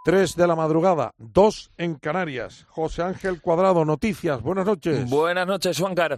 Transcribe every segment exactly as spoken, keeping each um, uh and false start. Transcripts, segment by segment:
Tres de la madrugada, dos en Canarias. José Ángel Cuadrado, noticias. Buenas noches. Buenas noches, Juancar.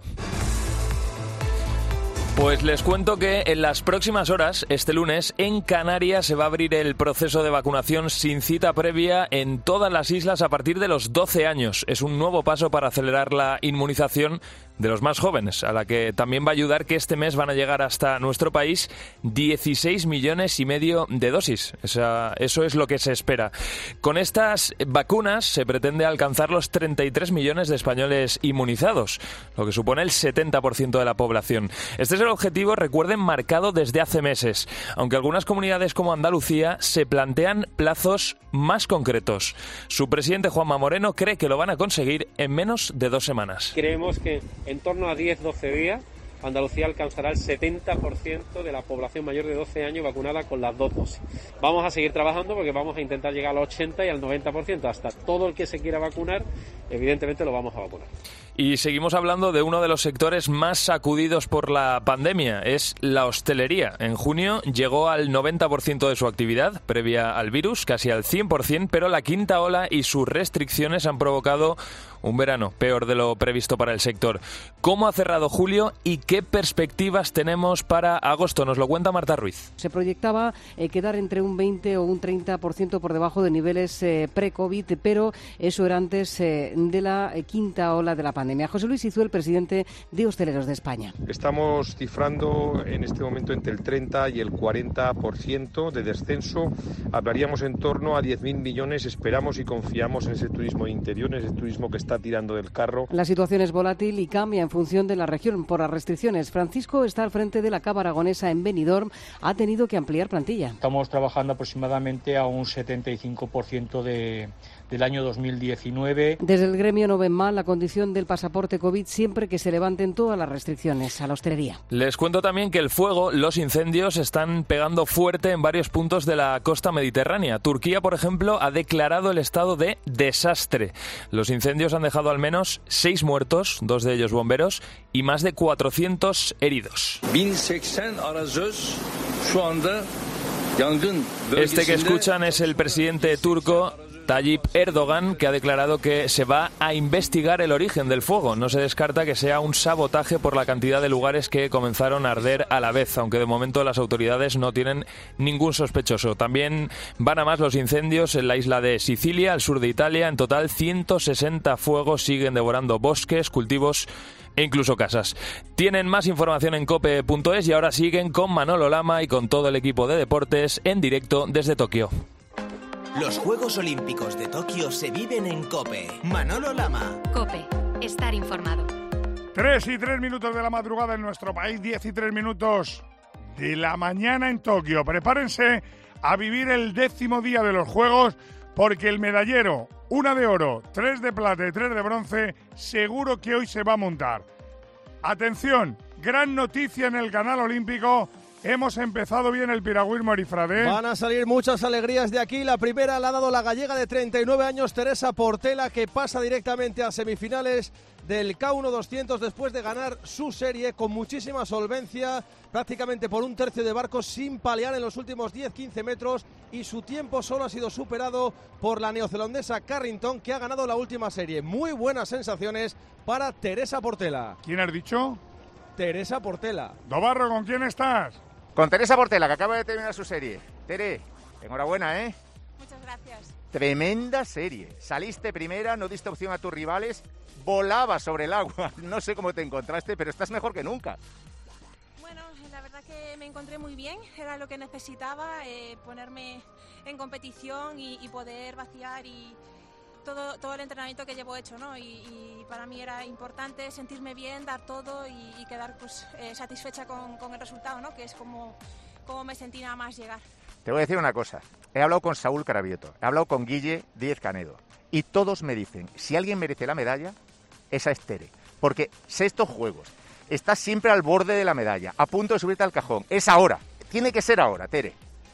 Pues les cuento que en las próximas horas, este lunes, en Canarias se va a abrir el proceso de vacunación sin cita previa en todas las islas a partir de los doce años. Es un nuevo paso para acelerar la inmunización de los más jóvenes, a la que también va a ayudar que este mes van a llegar hasta nuestro país dieciséis millones y medio de dosis. Esa, eso es lo que se espera. Con estas vacunas se pretende alcanzar los treinta y tres millones de españoles inmunizados, lo que supone el setenta por ciento de la población. Este es el objetivo, recuerden, marcado desde hace meses, aunque algunas comunidades como Andalucía se plantean plazos más concretos. Su presidente, Juanma Moreno, cree que lo van a conseguir en menos de dos semanas. Creemos que en torno a diez a doce días Andalucía alcanzará el setenta por ciento de la población mayor de doce años vacunada con las dos dosis. Vamos a seguir trabajando porque vamos a intentar llegar al ochenta y al noventa por ciento. Hasta todo el que se quiera vacunar, evidentemente lo vamos a vacunar. Y seguimos hablando de uno de los sectores más sacudidos por la pandemia, es la hostelería. En junio llegó al noventa por ciento de su actividad previa al virus, casi al cien por ciento, pero la quinta ola y sus restricciones han provocado un verano peor de lo previsto para el sector. ¿Cómo ha cerrado julio y qué perspectivas tenemos para agosto? Nos lo cuenta Marta Ruiz. Se proyectaba eh, quedar entre un veinte o un treinta por ciento por debajo de niveles eh, pre-COVID, pero eso era antes eh, de la eh, quinta ola de la pandemia. José Luis Izú, el presidente de Hosteleros de España. Estamos cifrando en este momento entre el treinta y el cuarenta por ciento de descenso. Hablaríamos en torno a diez mil millones. Esperamos y confiamos en ese turismo interior, en ese turismo que está tirando del carro. La situación es volátil y cambia en función de la región por las restricciones. Francisco está al frente de la Cava Aragonesa en Benidorm. Ha tenido que ampliar plantilla. Estamos trabajando aproximadamente a un setenta y cinco por ciento de, del año dos mil diecinueve. Desde el gremio no ven mal la condición del pasaporte COVID siempre que se levanten todas las restricciones a la hostelería. Les cuento también que el fuego, los incendios, están pegando fuerte en varios puntos de la costa mediterránea. Turquía, por ejemplo, ha declarado el estado de desastre. Los incendios han dejado al menos seis muertos, dos de ellos bomberos, y más de cuatrocientos heridos. Este que escuchan es el presidente turco Tayyip Erdogan, que ha declarado que se va a investigar el origen del fuego. No se descarta que sea un sabotaje por la cantidad de lugares que comenzaron a arder a la vez, aunque de momento las autoridades no tienen ningún sospechoso. También van a más los incendios en la isla de Sicilia, al sur de Italia. En total, ciento sesenta fuegos siguen devorando bosques, cultivos e incluso casas. Tienen más información en cope punto es y ahora siguen con Manolo Lama y con todo el equipo de deportes en directo desde Tokio. Los Juegos Olímpicos de Tokio se viven en COPE. Manolo Lama. COPE. Estar informado. Tres y tres minutos de la madrugada en nuestro país, diez y tres minutos de la mañana en Tokio. Prepárense a vivir el décimo día de los Juegos porque el medallero, una de oro, tres de plata y tres de bronce, seguro que hoy se va a montar. Atención, gran noticia en el canal olímpico. Hemos empezado bien el piragüismo, Arifrade. Van a salir muchas alegrías de aquí. La primera la ha dado la gallega de treinta y nueve años, Teresa Portela, que pasa directamente a semifinales del K uno doscientos después de ganar su serie con muchísima solvencia, prácticamente por un tercio de barcos, sin palear en los últimos diez a quince metros, y su tiempo solo ha sido superado por la neozelandesa Carrington, que ha ganado la última serie. Muy buenas sensaciones para Teresa Portela. ¿Quién has dicho? Teresa Portela. Dobarro, ¿con quién estás? Con Teresa Portela, que acaba de terminar su serie. Tere, enhorabuena, ¿eh? Muchas gracias. Tremenda serie. Saliste primera, no diste opción a tus rivales, volabas sobre el agua. No sé cómo te encontraste, pero estás mejor que nunca. Bueno, la verdad que me encontré muy bien. Era lo que necesitaba, eh, ponerme en competición y, y poder vaciar y todo, todo el entrenamiento que llevo hecho, ¿no? Y, y para mí era importante sentirme bien, dar todo y, y quedar pues eh, satisfecha con, con el resultado, ¿no? Que es como, como me sentí nada más llegar. Te voy a decir una cosa. He hablado con Saúl Carabioto, he hablado con Guille Díez Canedo y todos me dicen, si alguien merece la medalla, esa es Tere. Porque sextos juegos, estás siempre al borde de la medalla, a punto de subirte al cajón. Es ahora, tiene que ser ahora, Tere.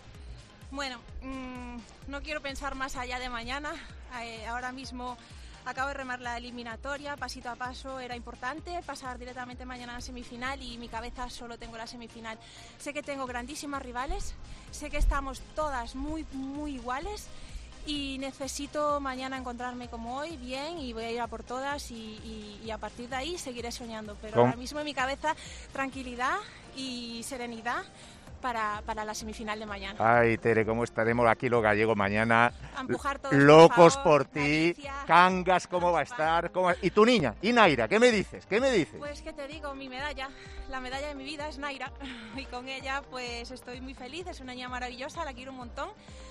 Bueno, mmm, no quiero pensar más allá de mañana. Eh, ahora mismo acabo de remar la eliminatoria, pasito a paso. Era importante pasar directamente mañana a la semifinal y mi cabeza solo tengo la semifinal. Sé que tengo grandísimas rivales, sé que estamos todas muy, muy iguales y necesito mañana encontrarme como hoy, bien, y voy a ir a por todas y, y, y a partir de ahí seguiré soñando. Pero ¿Cómo? ahora mismo en mi cabeza tranquilidad y serenidad para, para la semifinal de mañana. Ay, Tere, ¿cómo estaremos aquí los gallegos mañana? A empujar todos, locos por, por favor, ti, Galicia, Cangas, ¿cómo va a estar? ¿Cómo... ¿Y tu niña? ¿Y Naira? ¿Qué me dices? ¿Qué me dices? Pues qué te digo, mi medalla, la medalla de mi vida es Naira y con ella pues estoy muy feliz, es una niña maravillosa, la quiero un montón.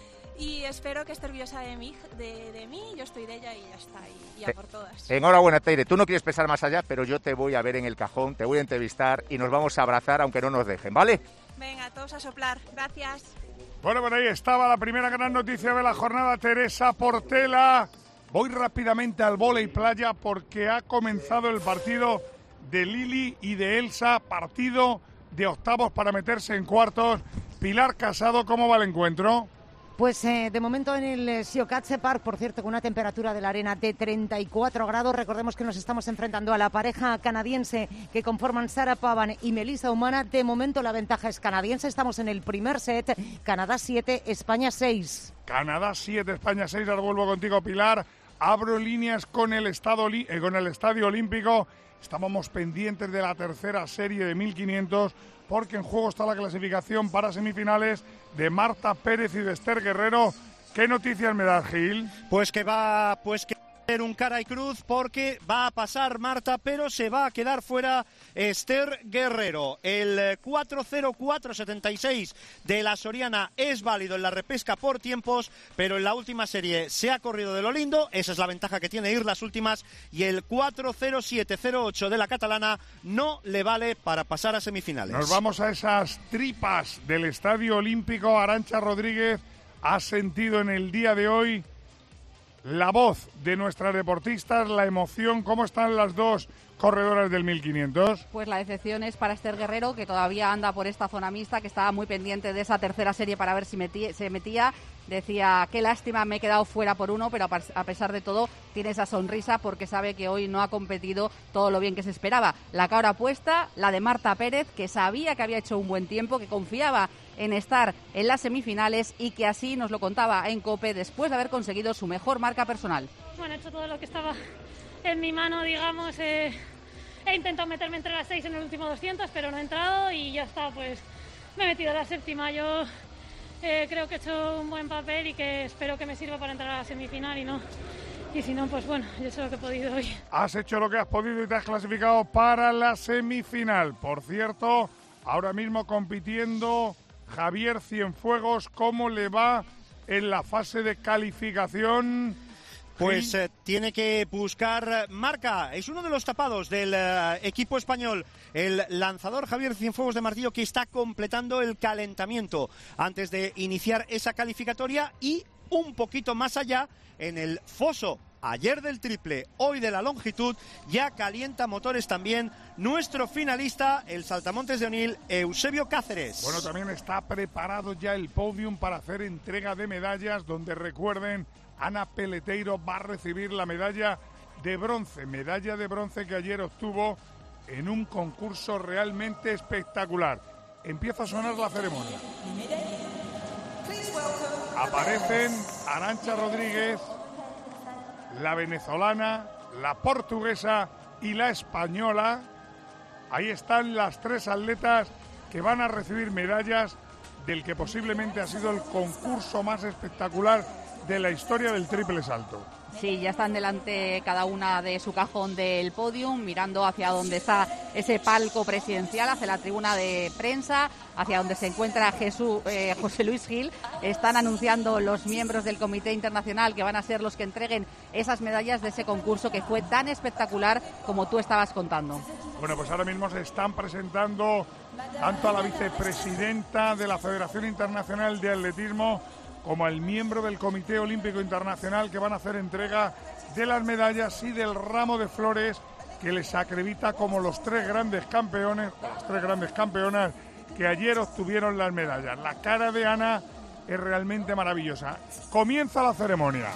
Y espero que esté orgullosa de mí, de, de mí, yo estoy de ella y ya está, y, y a por todas. Enhorabuena, Teire, tú no quieres pensar más allá, pero yo te voy a ver en el cajón, te voy a entrevistar y nos vamos a abrazar aunque no nos dejen, ¿vale? Venga, todos a soplar, gracias. Bueno, por ahí estaba la primera gran noticia de la jornada, Teresa Portela. Voy rápidamente al vóley playa porque ha comenzado el partido de Lili y de Elsa, partido de octavos para meterse en cuartos. Pilar Casado, ¿cómo va el encuentro? Pues eh, de momento en el eh, Siokatse Park, por cierto, con una temperatura de la arena de treinta y cuatro grados. Recordemos que nos estamos enfrentando a la pareja canadiense que conforman Sarah Pavan y Melissa Humana. De momento la ventaja es canadiense. Estamos en el primer set. Canadá siete, España seis. Canadá siete, España seis. Ahora vuelvo contigo, Pilar. Abro líneas con el, estado, eh, con el Estadio Olímpico. Estábamos pendientes de la tercera serie de mil quinientos porque en juego está la clasificación para semifinales de Marta Pérez y de Esther Guerrero. ¿Qué noticias me da, Gil? Pues que va, pues que un cara y cruz porque va a pasar Marta, pero se va a quedar fuera Esther Guerrero. El cuatro cero cuatro setenta y seis de la Soriana es válido en la repesca por tiempos, pero en la última serie se ha corrido de lo lindo. Esa es la ventaja que tiene ir las últimas, y el cuatro cero siete cero ocho de la catalana no le vale para pasar a semifinales. Nos vamos a esas tripas del Estadio Olímpico. Arantxa Rodríguez ha sentido en el día de hoy la voz de nuestras deportistas, la emoción. ¿Cómo están las dos corredoras del mil quinientos? Pues la decepción es para Esther Guerrero, que todavía anda por esta zona mixta, que estaba muy pendiente de esa tercera serie para ver si metí, se metía. Decía, qué lástima, me he quedado fuera por uno, pero a pesar de todo tiene esa sonrisa porque sabe que hoy no ha competido todo lo bien que se esperaba. La cara puesta, la de Marta Pérez, que sabía que había hecho un buen tiempo, que confiaba en estar en las semifinales y que así nos lo contaba en COPE después de haber conseguido su mejor marca personal. Bueno, he hecho todo lo que estaba en mi mano, digamos. Eh, he intentado meterme entre las seis en el último doscientos, pero no he entrado y ya está, pues me he metido a la séptima. Yo eh, creo que he hecho un buen papel y que espero que me sirva para entrar a la semifinal y no... Y si no, pues bueno, yo he hecho lo que he podido hoy. Has hecho lo que has podido y te has clasificado para la semifinal. Por cierto, ahora mismo compitiendo Javier Cienfuegos. ¿Cómo le va en la fase de calificación? Pues eh, tiene que buscar marca. Es uno de los tapados del eh, equipo español. El lanzador Javier Cienfuegos de Martillo, que está completando el calentamiento antes de iniciar esa calificatoria, y un poquito más allá, en el foso ayer del triple, hoy de la longitud, ya calienta motores también nuestro finalista, el saltamontes de Onil, Eusebio Cáceres. Bueno, también está preparado ya el podium para hacer entrega de medallas, donde recuerden, Ana Peleteiro va a recibir la medalla de bronce, medalla de bronce que ayer obtuvo en un concurso realmente espectacular. Empieza a sonar la ceremonia. Aparecen Arantxa Rodríguez, la venezolana, la portuguesa y la española. Ahí están las tres atletas que van a recibir medallas del que posiblemente ha sido el concurso más espectacular de la historia del triple salto. Sí, ya están delante cada una de su cajón del podium, mirando hacia donde está ese palco presidencial, hacia la tribuna de prensa, hacia donde se encuentra Jesús, eh, José Luis Gil. Están anunciando los miembros del Comité Internacional que van a ser los que entreguen esas medallas de ese concurso que fue tan espectacular como tú estabas contando. Bueno, pues ahora mismo se están presentando tanto a la vicepresidenta de la Federación Internacional de Atletismo como al miembro del Comité Olímpico Internacional, que van a hacer entrega de las medallas y del ramo de flores que les acredita como los tres grandes campeones, las tres grandes campeonas que ayer obtuvieron las medallas. La cara de Ana es realmente maravillosa. Comienza la ceremonia.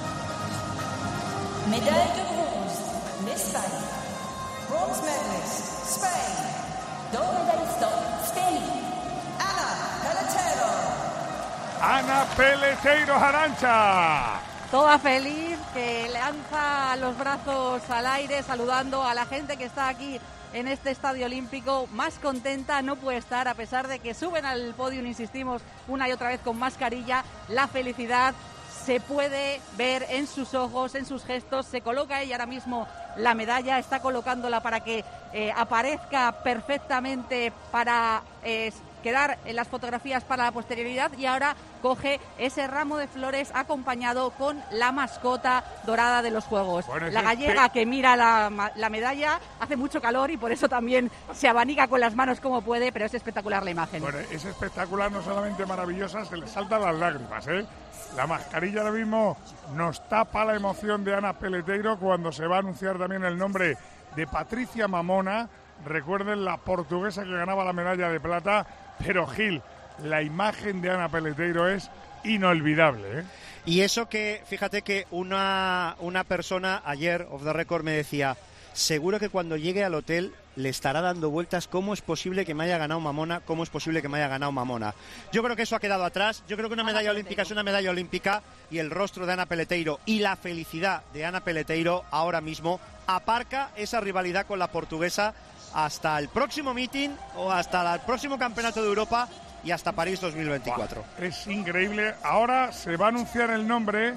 Medalla de bronce de España. Bronze medalist, Spain. Gold medalist, Spain. Ana Peleteiro. Ana Peleteiro, Arantxa. Toda feliz, que lanza los brazos al aire, saludando a la gente que está aquí en este Estadio Olímpico. Más contenta no puede estar, a pesar de que suben al podio, insistimos, una y otra vez con mascarilla. La felicidad se puede ver en sus ojos, en sus gestos. Se coloca ella ahora mismo la medalla, está colocándola para que eh, aparezca perfectamente, para eh, quedar en las fotografías para la posterioridad, y ahora coge ese ramo de flores acompañado con la mascota dorada de los Juegos. Bueno, la gallega que mira la, la medalla, hace mucho calor y por eso también se abanica con las manos como puede, pero es espectacular la imagen. Bueno, es espectacular, no solamente maravillosa, se le saltan las lágrimas, ¿eh? La mascarilla ahora mismo nos tapa la emoción de Ana Peleteiro cuando se va a anunciar también el nombre de Patricia Mamona. Recuerden, la portuguesa que ganaba la medalla de plata. Pero Gil, la imagen de Ana Peleteiro es inolvidable, ¿eh? Y eso que, fíjate que una, una persona ayer, off the record, me decía, seguro que cuando llegue al hotel le estará dando vueltas, ¿cómo es posible que me haya ganado Mamona? ¿Cómo es posible que me haya ganado Mamona? Yo creo que eso ha quedado atrás. Yo creo que una medalla olímpica es una medalla olímpica, y el rostro de Ana Peleteiro y la felicidad de Ana Peleteiro ahora mismo aparca esa rivalidad con la portuguesa hasta el próximo meeting o hasta el próximo Campeonato de Europa y hasta París dos mil veinticuatro. Wow, es increíble. Ahora se va a anunciar el nombre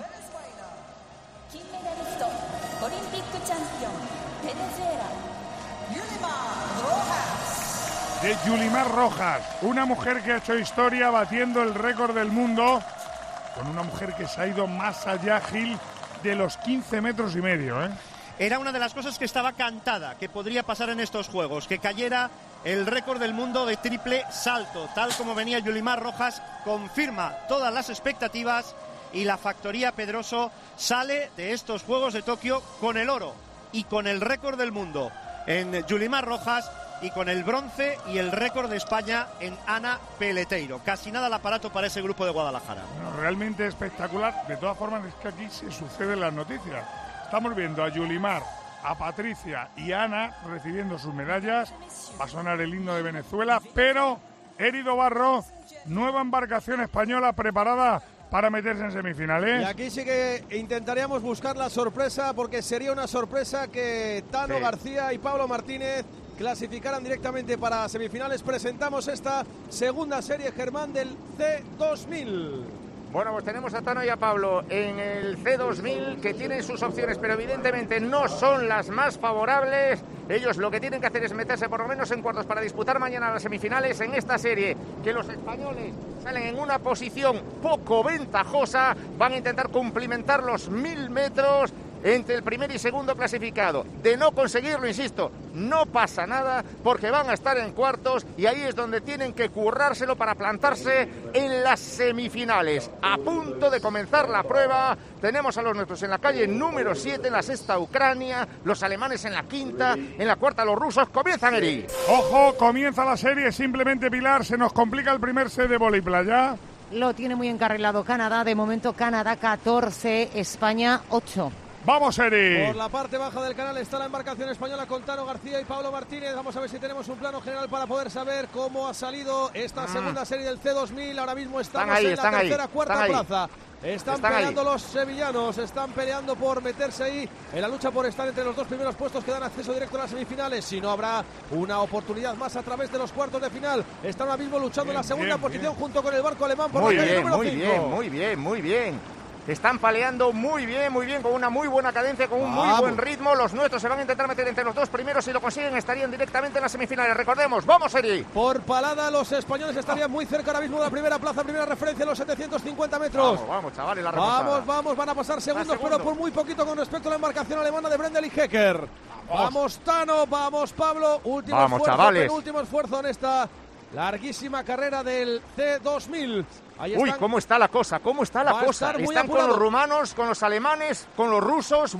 de Yulimar Rojas, una mujer que ha hecho historia batiendo el récord del mundo, con una mujer que se ha ido más allá, Gil, de los quince metros y medio, ¿eh? Era una de las cosas que estaba cantada, que podría pasar en estos Juegos, que cayera el récord del mundo de triple salto. Tal como venía Yulimar Rojas, confirma todas las expectativas, y la factoría Pedroso sale de estos Juegos de Tokio con el oro y con el récord del mundo en Yulimar Rojas, y con el bronce y el récord de España en Ana Peleteiro. Casi nada al aparato para ese grupo de Guadalajara. Bueno, realmente espectacular. De todas formas, es que aquí se suceden las noticias. Estamos viendo a Yulimar, a Patricia y a Ana recibiendo sus medallas. Va a sonar el himno de Venezuela, pero Herido Barro, nueva embarcación española preparada para meterse en semifinales. Y aquí sí que intentaríamos buscar la sorpresa, porque sería una sorpresa que Tano sí. García y Pablo Martínez clasificaran directamente para semifinales. Presentamos esta segunda serie, Germán, del C dos mil. Bueno, pues tenemos a Tano y a Pablo en el C dos mil, que tienen sus opciones, pero evidentemente no son las más favorables. Ellos lo que tienen que hacer es meterse por lo menos en cuartos para disputar mañana las semifinales en esta serie, que los españoles salen en una posición poco ventajosa. Van a intentar cumplimentar los mil metros entre el primer y segundo clasificado. De no conseguirlo, insisto, no pasa nada, porque van a estar en cuartos, y ahí es donde tienen que currárselo para plantarse en las semifinales. A punto de comenzar la prueba, tenemos a los nuestros en la calle número siete, en la sexta Ucrania, los alemanes en la quinta, en la cuarta los rusos. Comienzan, Eri. Ojo, comienza la serie. Simplemente, Pilar, se nos complica el primer set de voleiplaya. Lo tiene muy encarrilado Canadá. De momento Canadá catorce, España ocho. ¡Vamos, Eri! Por la parte baja del canal está la embarcación española con Tano García y Pablo Martínez. Vamos a ver si tenemos un plano general para poder saber cómo ha salido esta ah. segunda serie del C dos mil. Ahora mismo estamos ahí, en la tercera, ahí, cuarta plaza. Están, están peleando ahí. los sevillanos, están peleando por meterse ahí en la lucha por estar entre los dos primeros puestos que dan acceso directo a las semifinales. Si no, habrá una oportunidad más a través de los cuartos de final. Están ahora mismo luchando bien, en la segunda bien, posición bien. junto con el barco alemán por muy la calle bien, número muy cinco. bien, muy bien, muy bien. Están paleando muy bien, muy bien, con una muy buena cadencia, con un vamos. muy buen ritmo. Los nuestros se van a intentar meter entre los dos primeros. Si lo consiguen, estarían directamente en las semifinales. Recordemos, ¡vamos, Eri! Por palada, los españoles estarían muy cerca ahora mismo de la primera plaza, primera referencia, los setecientos cincuenta metros. Vamos, vamos, chavales, la remontada. Vamos, vamos, van a pasar segundos, pero por muy poquito con respecto a la embarcación alemana de Brendel y Hecker. Vamos, vamos Tano, vamos, Pablo. Último vamos, esfuerzo, chavales. penúltimo esfuerzo en esta larguísima carrera del C dos mil. Ahí Uy, cómo está la cosa, cómo está la cosa. Están apurado. con los rumanos, con los alemanes, con los rusos. ¡Buf!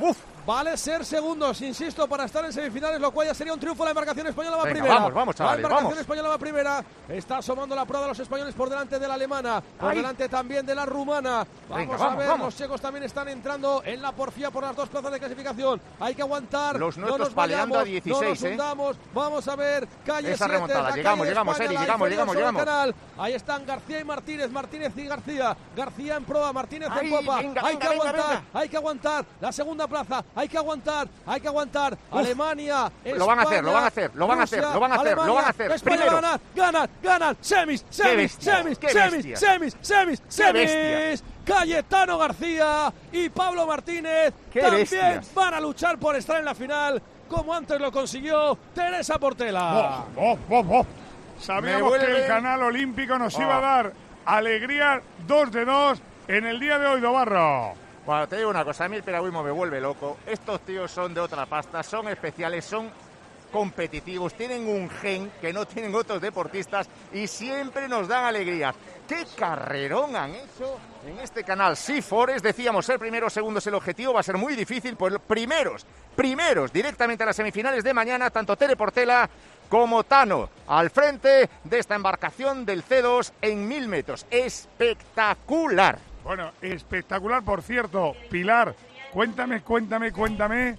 Vale ser segundos, insisto, para estar en semifinales, lo cual ya sería un triunfo. La embarcación española va Venga, primera. Vamos, vamos, chavales, La embarcación vamos. española va primera. Está asomando la proa de los españoles por delante de la alemana, por Ay. delante también de la rumana. Vamos Venga, a vamos, ver, vamos. los checos también están entrando en la porfía por las dos plazas de clasificación. Hay que aguantar. Los no nuestros nos paleando vayamos, a dieciséis, no nos ¿eh? hundamos. Vamos a ver, calle Esa siete, remontada. la Llegamos, calle de llegamos, España, Eri, la llegamos, diferencia llegamos, sobre el llegamos. canal. Ahí están García y Martínez, Martínez y García. García en proa, Martínez Ay, en popa. venga, hay venga, que venga, aguantar, venga. hay que aguantar. La segunda plaza, hay que aguantar, hay que aguantar. Uf. Alemania, Lo van a hacer, lo van a hacer, lo van a hacer, Rusia, lo van a hacer, lo Alemania, van a hacer. España Primero. ganan, ganan, ganan. Semis, semis, bestia, semis, qué semis, bestia. semis, semis, Qué semis. bestia. Cayetano García y Pablo Martínez Qué también bestias. van a luchar por estar en la final, como antes lo consiguió Teresa Portela. Oh, oh, oh, oh. Sabíamos Me que vuelve- el canal olímpico nos Oh. iba a dar alegría dos de dos en el día de hoy, Dobarro. Bueno, te digo una cosa, a mí el piragüismo me vuelve loco. Estos tíos son de otra pasta, son especiales, son competitivos, tienen un gen que no tienen otros deportistas y siempre nos dan alegrías. ¡Qué carrerón han hecho en este canal! Sí, Forest, decíamos, ser primero o segundo es el objetivo, va a ser muy difícil, pues los primeros, primeros, directamente a las semifinales de mañana, tanto Tere Portela como Tano, al frente de esta embarcación del C dos en mil metros. ¡Espectacular! Bueno, espectacular, por cierto. Pilar, cuéntame, cuéntame, cuéntame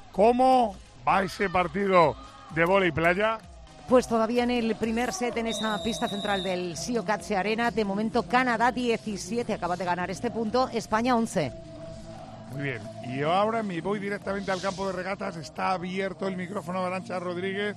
cómo va ese partido de vóley playa. Pues todavía en el primer set, en esa pista central del Siokatse Arena, de momento Canadá diecisiete, acaba de ganar este punto, España once. Muy bien, y ahora me voy directamente al campo de regatas. Está abierto el micrófono de Arantxa Rodríguez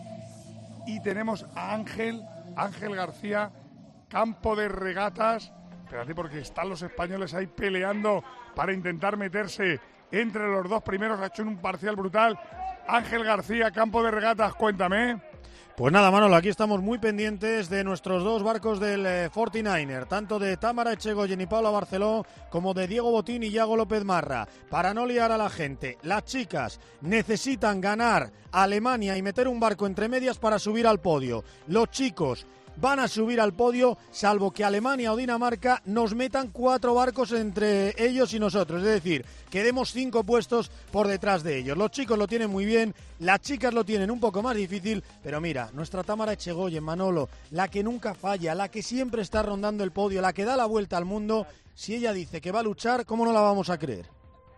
y tenemos a Ángel, Ángel García, campo de regatas. Espérate, porque están los españoles ahí peleando para intentar meterse entre los dos primeros. Ha hecho un parcial brutal. Ángel García, campo de regatas, cuéntame. Pues nada, Manolo, aquí estamos muy pendientes de nuestros dos barcos del eh, cuarenta y nueve, tanto de Támara Echegoyen y Paula Barceló, como de Diego Botín y Yago López Marra, para no liar a la gente. Las chicas necesitan ganar a Alemania y meter un barco entre medias para subir al podio. Los chicos van a subir al podio, salvo que Alemania o Dinamarca nos metan cuatro barcos entre ellos y nosotros. Es decir, quedemos cinco puestos por detrás de ellos. Los chicos lo tienen muy bien, las chicas lo tienen un poco más difícil, pero mira, nuestra Támara Echegoyen, Manolo, la que nunca falla, la que siempre está rondando el podio, la que da la vuelta al mundo, si ella dice que va a luchar, ¿cómo no la vamos a creer?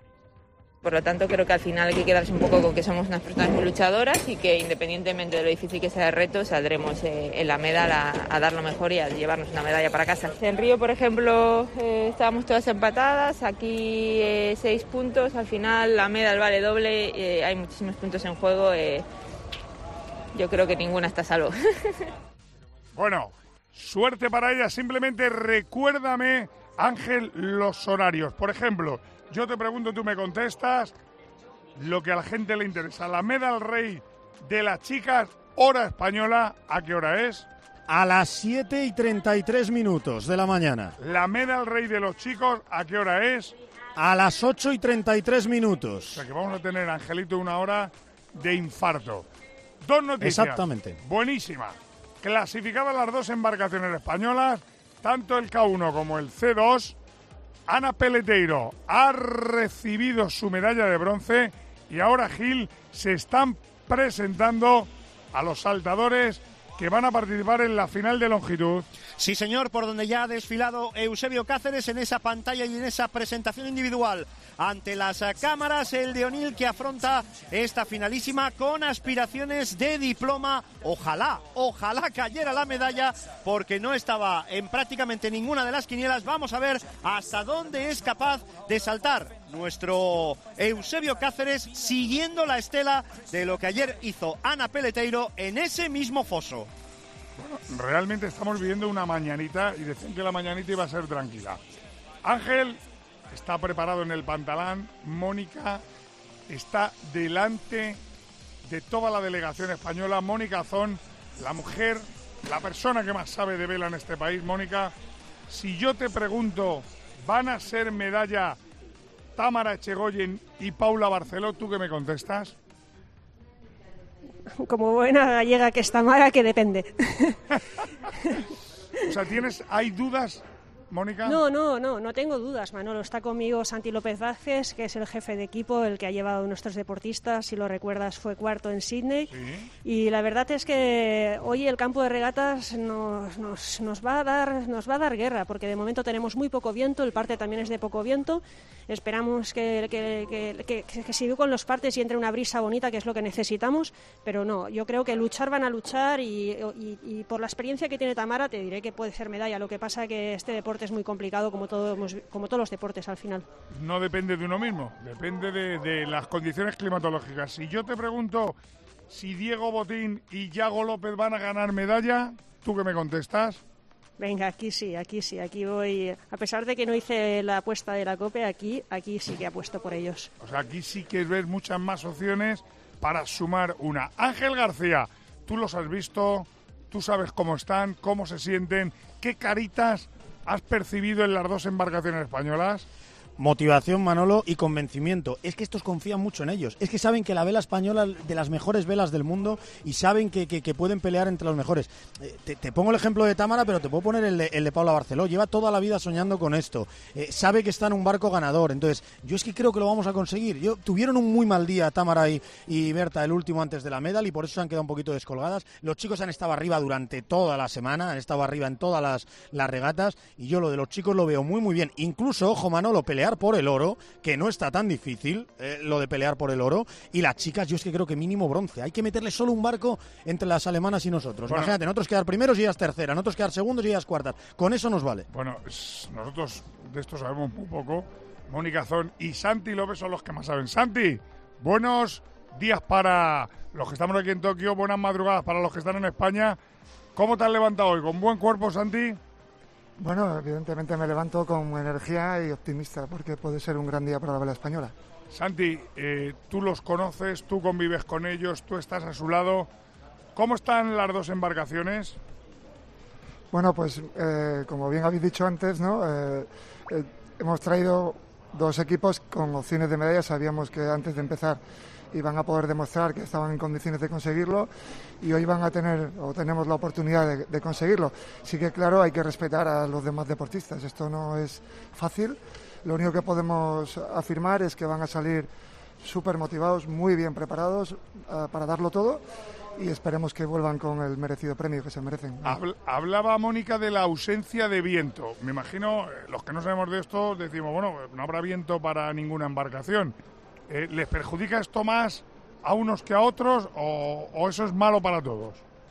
Por lo tanto, creo que al final hay que quedarse un poco con que somos unas personas muy luchadoras y que independientemente de lo difícil que sea el reto, saldremos eh, en la medal a, a dar lo mejor y a llevarnos una medalla para casa. En Río, por ejemplo, eh, estábamos todas empatadas, aquí eh, seis puntos, al final la medal vale doble, eh, hay muchísimos puntos en juego, eh, yo creo que ninguna está a salvo. Bueno, suerte para ella. Simplemente recuérdame, Ángel, los horarios. Por ejemplo, yo te pregunto, tú me contestas lo que a la gente le interesa. La Medal Rey de las chicas, hora española, ¿a qué hora es? A las siete y treinta y tres minutos de la mañana. La Medal Rey de los chicos, ¿a qué hora es? A las ocho y treinta y tres O minutos. sea que vamos a tener, Angelito, una hora de infarto. Dos noticias. Exactamente. Buenísima. Clasificadas las dos embarcaciones españolas, tanto el K uno como el C dos. Ana Peleteiro ha recibido su medalla de bronce y ahora, Gil, se están presentando a los saltadores que van a participar en la final de longitud. Sí, señor, por donde ya ha desfilado Eusebio Cáceres en esa pantalla y en esa presentación individual ante las cámaras, el de O'Neill, que afronta esta finalísima con aspiraciones de diploma. Ojalá, ojalá cayera la medalla, porque no estaba en prácticamente ninguna de las quinielas. Vamos a ver hasta dónde es capaz de saltar nuestro Eusebio Cáceres, siguiendo la estela de lo que ayer hizo Ana Peleteiro en ese mismo foso. Bueno, realmente estamos viviendo una mañanita y decían que la mañanita iba a ser tranquila. Ángel está preparado en el pantalán, Mónica está delante de toda la delegación española. Mónica Azón, la mujer, la persona que más sabe de vela en este país. Mónica, si yo te pregunto, ¿van a ser medalla Támara Echegoyen y Paula Barceló? ¿Tú qué me contestas? Como buena gallega que está Mara, que depende. O sea, tienes, hay dudas Mónica? No, no, no, no tengo dudas, Manolo. Está conmigo Santi López Vázquez, que es el jefe de equipo, el que ha llevado a nuestros deportistas. Si lo recuerdas, fue cuarto en Sydney. Sí. Y la verdad es que hoy el campo de regatas nos, nos, nos, va a dar, nos va a dar guerra, porque de momento tenemos muy poco viento, el parte también es de poco viento. Esperamos que, que, que, que, que, que siga con los partes y entre una brisa bonita, que es lo que necesitamos, pero no, yo creo que luchar van a luchar y, y, y por la experiencia que tiene Tamara te diré que puede ser medalla. Lo que pasa que este deporte es muy complicado, como, todo, como todos los deportes al final. No depende de uno mismo, depende de, de las condiciones climatológicas. Si yo te pregunto si Diego Botín y Yago López van a ganar medalla, ¿tú qué me contestas? Venga, aquí sí, aquí sí, aquí voy. A pesar de que no hice la apuesta de la COPE, aquí, aquí sí que apuesto por ellos. O sea, aquí sí que ves muchas más opciones para sumar una. Ángel García, tú los has visto, tú sabes cómo están, cómo se sienten, qué caritas has percibido en las dos embarcaciones españolas. Motivación, Manolo, y convencimiento. Es que estos confían mucho en ellos. Es que saben que la vela española es de las mejores velas del mundo y saben que, que, que pueden pelear entre los mejores. Eh, te, te pongo el ejemplo de Támara, pero te puedo poner el de, el de Paula Barceló. Lleva toda la vida soñando con esto. Eh, sabe que está en un barco ganador. Entonces, yo es que creo que lo vamos a conseguir. Yo, tuvieron un muy mal día Támara y, y Berta, el último antes de la medal, y por eso se han quedado un poquito descolgadas. Los chicos han estado arriba durante toda la semana, han estado arriba en todas las, las regatas, y yo lo de los chicos lo veo muy, muy bien. Incluso, ojo, Manolo, pelear por el oro, que no está tan difícil, eh, lo de pelear por el oro, y las chicas yo es que creo que mínimo bronce. Hay que meterle solo un barco entre las alemanas y nosotros. Bueno, imagínate, nosotros quedar primeros y ellas tercera, nosotros quedar segundos y ellas cuartas. Con eso nos vale. Bueno, nosotros de esto sabemos muy poco. Mónica Zon y Santi López son los que más saben. Santi, buenos días para los que estamos aquí en Tokio, buenas madrugadas para los que están en España. ¿Cómo te has levantado hoy? ¿Con buen cuerpo, Santi? Bueno, evidentemente me levanto con energía y optimista, porque puede ser un gran día para la vela española. Santi, eh, tú los conoces, tú convives con ellos, tú estás a su lado. ¿Cómo están las dos embarcaciones? Bueno, pues eh, como bien habéis dicho antes, ¿no? Eh, eh, hemos traído dos equipos con opciones de medalla. Sabíamos que antes de empezar iban a poder demostrar que estaban en condiciones de conseguirlo, y hoy van a tener, o tenemos la oportunidad de, de conseguirlo. Sí que, claro, hay que respetar a los demás deportistas. Esto no es fácil. Lo único que podemos afirmar es que van a salir súper motivados, muy bien preparados uh, para darlo todo, y esperemos que vuelvan con el merecido premio que se merecen. Hablaba Mónica de la ausencia de viento. Me imagino, los que no sabemos de esto, decimos, bueno, no habrá viento para ninguna embarcación. Eh, ¿Les perjudica esto más a unos que a otros, o, o eso es malo para todos?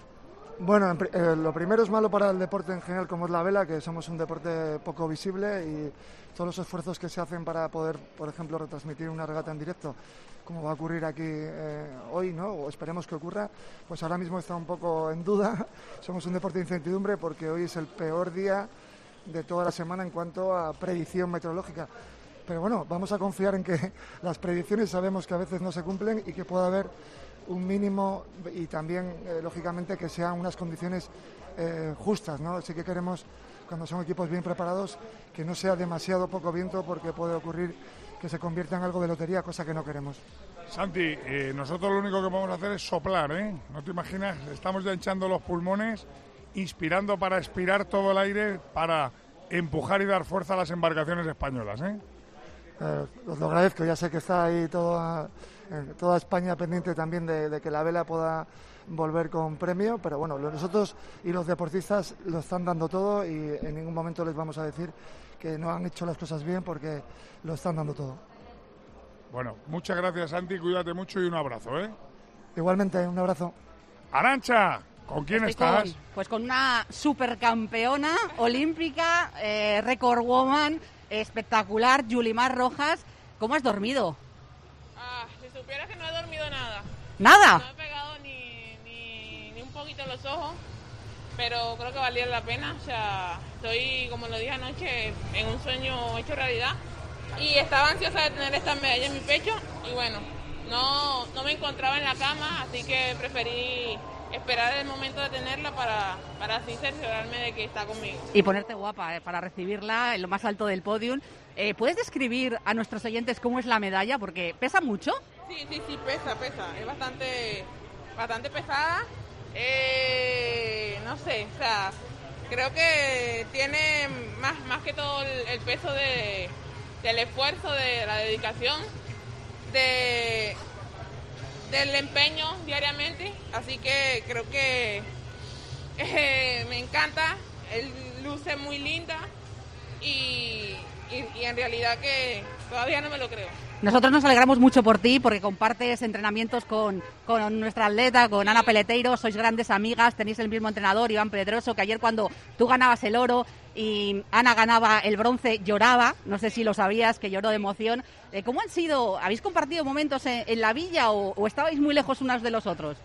Bueno, eh, lo primero es malo para el deporte en general, como es la vela, que somos un deporte poco visible, y todos los esfuerzos que se hacen para poder, por ejemplo, retransmitir una regata en directo, como va a ocurrir aquí eh, hoy, ¿no? O esperemos que ocurra, pues ahora mismo está un poco en duda. Somos un deporte de incertidumbre porque hoy es el peor día de toda la semana en cuanto a predicción meteorológica. Pero bueno, vamos a confiar en que las predicciones sabemos que a veces no se cumplen, y que pueda haber un mínimo, y también, eh, lógicamente, que sean unas condiciones eh, justas, ¿no? Así que queremos, cuando son equipos bien preparados, que no sea demasiado poco viento, porque puede ocurrir que se convierta en algo de lotería, cosa que no queremos. Santi, eh, nosotros lo único que podemos hacer es soplar, ¿eh? No te imaginas, estamos ya hinchando los pulmones, inspirando para expirar todo el aire, para empujar y dar fuerza a las embarcaciones españolas, ¿eh? Eh, os lo agradezco, ya sé que está ahí toda, eh, toda España pendiente también de, de que la vela pueda volver con premio, pero bueno, nosotros y los deportistas lo están dando todo, y en ningún momento les vamos a decir que no han hecho las cosas bien, porque lo están dando todo. Bueno, muchas gracias, Santi, cuídate mucho y un abrazo, ¿eh? Igualmente, un abrazo. Arantxa, ¿con quién Estoy estás? Con, pues con una supercampeona olímpica, eh, record woman, espectacular, Yulimar Rojas. ¿Cómo has dormido? Ah, si supieras que no he dormido nada. ¿Nada? No he pegado ni, ni, ni un poquito los ojos, pero creo que valía la pena. O sea, estoy, como lo dije anoche, en un sueño hecho realidad, y estaba ansiosa de tener esta medalla en mi pecho, y bueno, no, no me encontraba en la cama, así que preferí esperar el momento de tenerla para, para así cerciorarme de que está conmigo. Y ponerte guapa eh, para recibirla en lo más alto del podium. Eh, ¿Puedes describir a nuestros oyentes cómo es la medalla? Porque pesa mucho. Sí, sí, sí, pesa, pesa. Es bastante, bastante pesada. Eh, no sé, o sea, creo que tiene más, más que todo el, el peso de, del esfuerzo, de la dedicación, de, del empeño diariamente, así que creo que eh, me encanta, él luce muy linda y, y, y en realidad que todavía no me lo creo. Nosotros nos alegramos mucho por ti porque compartes entrenamientos con, con nuestra atleta, con Ana Peleteiro, sois grandes amigas, tenéis el mismo entrenador, Iván Pedroso, que ayer cuando tú ganabas el oro y Ana ganaba el bronce lloraba, no sé si lo sabías, que lloró de emoción. Eh, ¿Cómo han sido? ¿Habéis compartido momentos en, en la villa o, o estabais muy lejos unos de los otros?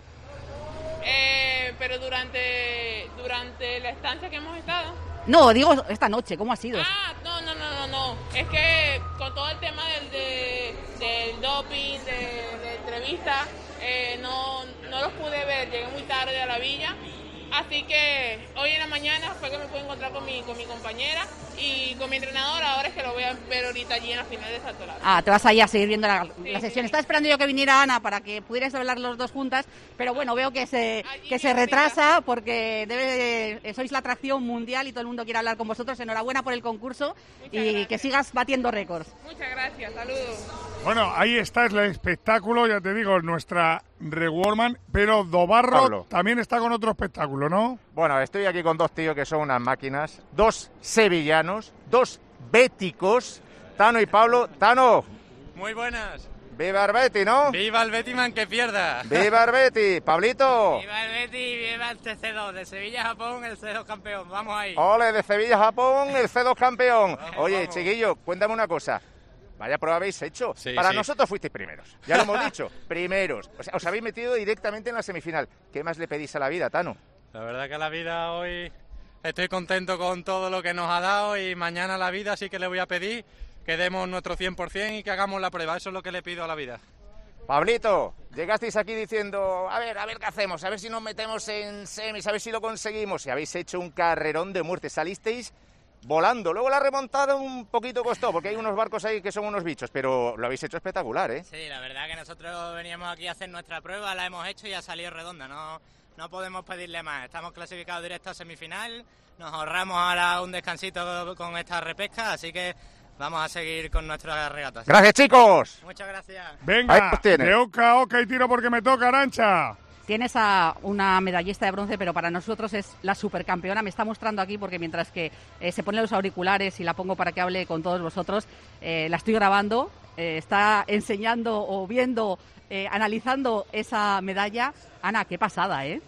Eh, pero durante, durante la estancia que hemos estado... No, digo esta noche, ¿cómo ha sido? Ah, no, no, no, no, no. Es que con todo el tema del, de, del doping, de, de entrevista, eh, no, no los pude ver. Llegué muy tarde a la villa. Así que hoy en la mañana fue que me pude encontrar con mi, con mi compañera y con mi entrenador. Ahora es que lo voy a ver ahorita allí en la final de Salto Largo. Ah, te vas ahí a seguir viendo la, sí, la sesión. Sí. Estaba esperando yo que viniera Ana para que pudierais hablar los dos juntas, pero bueno, veo que se, que se retrasa porque debe, sois la atracción mundial y todo el mundo quiere hablar con vosotros. Enhorabuena por el concurso. Muchas y gracias. Que sigas batiendo récords. Muchas gracias, saludos. Bueno, ahí está el espectáculo, ya te digo, nuestra Rewarman, pero Dobarro Pablo también está con otro espectáculo, ¿no? Bueno, estoy aquí con dos tíos que son unas máquinas, dos sevillanos, dos béticos, Tano y Pablo. Tano. Muy buenas. ¡Viva el Betis!, ¿no? ¡Viva el Betis, man, que pierda! ¡Viva el Betis! ¡Pablito! ¡Viva el Betis! ¡Viva el C dos! De Sevilla-Japón, el C dos campeón. ¡Vamos ahí! ¡Ole, de Sevilla-Japón, el C dos campeón! Vamos, Oye, vamos. Chiquillo, cuéntame una cosa. Vaya prueba habéis hecho. Sí, Para sí. nosotros fuisteis primeros. Ya lo hemos dicho. Primeros. O sea, os habéis metido directamente en la semifinal. ¿Qué más le pedís a la vida, Tano? La verdad que la vida hoy... Estoy contento con todo lo que nos ha dado y mañana la vida sí que le voy a pedir que demos nuestro cien por ciento y que hagamos la prueba. Eso es lo que le pido a la vida. Pablito, llegasteis aquí diciendo, a ver, a ver qué hacemos, a ver si nos metemos en semis, a ver si lo conseguimos. Y habéis hecho un carrerón de muerte. Salisteis volando. Luego la remontada un poquito costó, porque hay unos barcos ahí que son unos bichos, pero lo habéis hecho espectacular, ¿eh? Sí, la verdad que nosotros veníamos aquí a hacer nuestra prueba, la hemos hecho y ha salido redonda. No, no podemos pedirle más. Estamos clasificados directo a semifinal, nos ahorramos ahora un descansito con esta repesca, así que vamos a seguir con nuestras regatas. ¡Gracias, chicos! Muchas gracias. Venga, de oca a oca y tiro porque me toca, Arantxa. Tienes a una medallista de bronce, pero para nosotros es la supercampeona. Me está mostrando aquí porque mientras que eh, se pone los auriculares y la pongo para que hable con todos vosotros, eh, la estoy grabando, eh, está enseñando o viendo, eh, analizando esa medalla. Ana, qué pasada, ¿eh?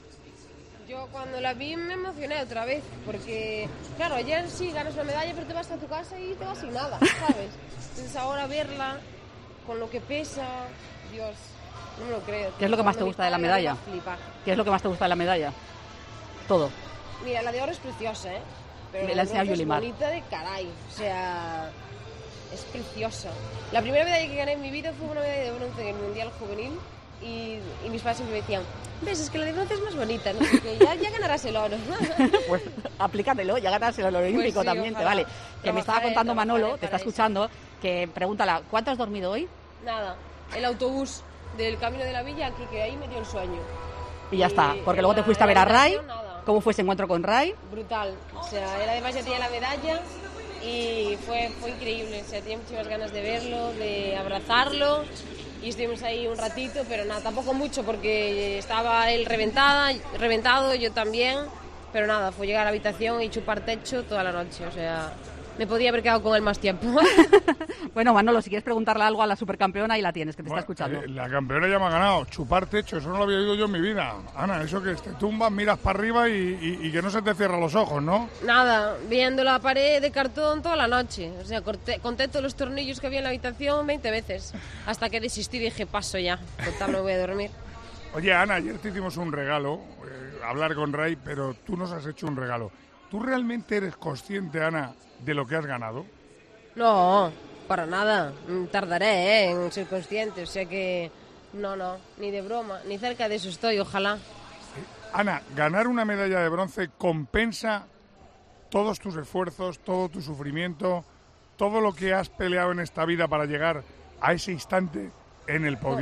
Yo cuando la vi me emocioné otra vez, porque claro, ayer sí ganas una medalla, pero te vas a tu casa y te vas sin nada, ¿sabes? Entonces ahora verla con lo que pesa, Dios... No me lo creo. ¿Qué es lo que más te gusta de la medalla? ¿Qué es lo que más te gusta de la medalla? Todo. Mira, la de oro es preciosa, ¿eh? Pero Me la enseña Yulimar. Es bonita de caray. O sea, es preciosa. La primera medalla que gané en mi vida fue una medalla de bronce en el Mundial Juvenil y, y mis padres siempre me decían, ves, es que la de bronce es más bonita, ¿no? Porque ya, ya ganarás el oro. Pues aplícatelo, ya ganas el oro olímpico sí, también, te ojalá. vale. Que me estaba Trabajaré, contando Manolo, trabajaré te está para eso. escuchando, que pregúntala, ¿cuánto has dormido hoy? Nada, el autobús del camino de la villa aquí, que ahí me dio el sueño. Y ya Y está, porque luego te la- fuiste a ver a la Ray. habitación, nada. ¿Cómo fue ese encuentro con Ray? Brutal, o sea, él además ya tenía la medalla y fue, fue increíble, o sea, tenía muchísimas ganas de verlo, de abrazarlo y estuvimos ahí un ratito, pero nada, tampoco mucho porque estaba él reventada, reventado, yo también, pero nada, fue llegar a la habitación y chupar techo toda la noche, o sea, me podía haber quedado con él más tiempo. Bueno, Manolo, si quieres preguntarle algo a la supercampeona, ahí la tienes, que te Bueno, está escuchando. eh, la campeona ya me ha ganado. Chupar techo, eso no lo había oído yo en mi vida. Ana, eso que te tumbas, miras para arriba y, y- y que no se te cierran los ojos, ¿no? Nada, viendo la pared de cartón toda la noche. O sea, corté- conté todos los tornillos que había en la habitación veinte veces. Hasta que desistí y dije, paso ya. Total, me voy a dormir. Oye, Ana, ayer te hicimos un regalo, eh, hablar con Ray, pero tú nos has hecho un regalo. ¿Tú realmente eres consciente, Ana, de lo que has ganado? No, para nada. Mm, Tardaré ¿eh? en ser consciente. O sea que, no, no, ni de broma. Ni cerca de eso estoy, ojalá. Ana, ganar una medalla de bronce compensa todos tus esfuerzos, todo tu sufrimiento, todo lo que has peleado en esta vida para llegar a ese instante en el podium.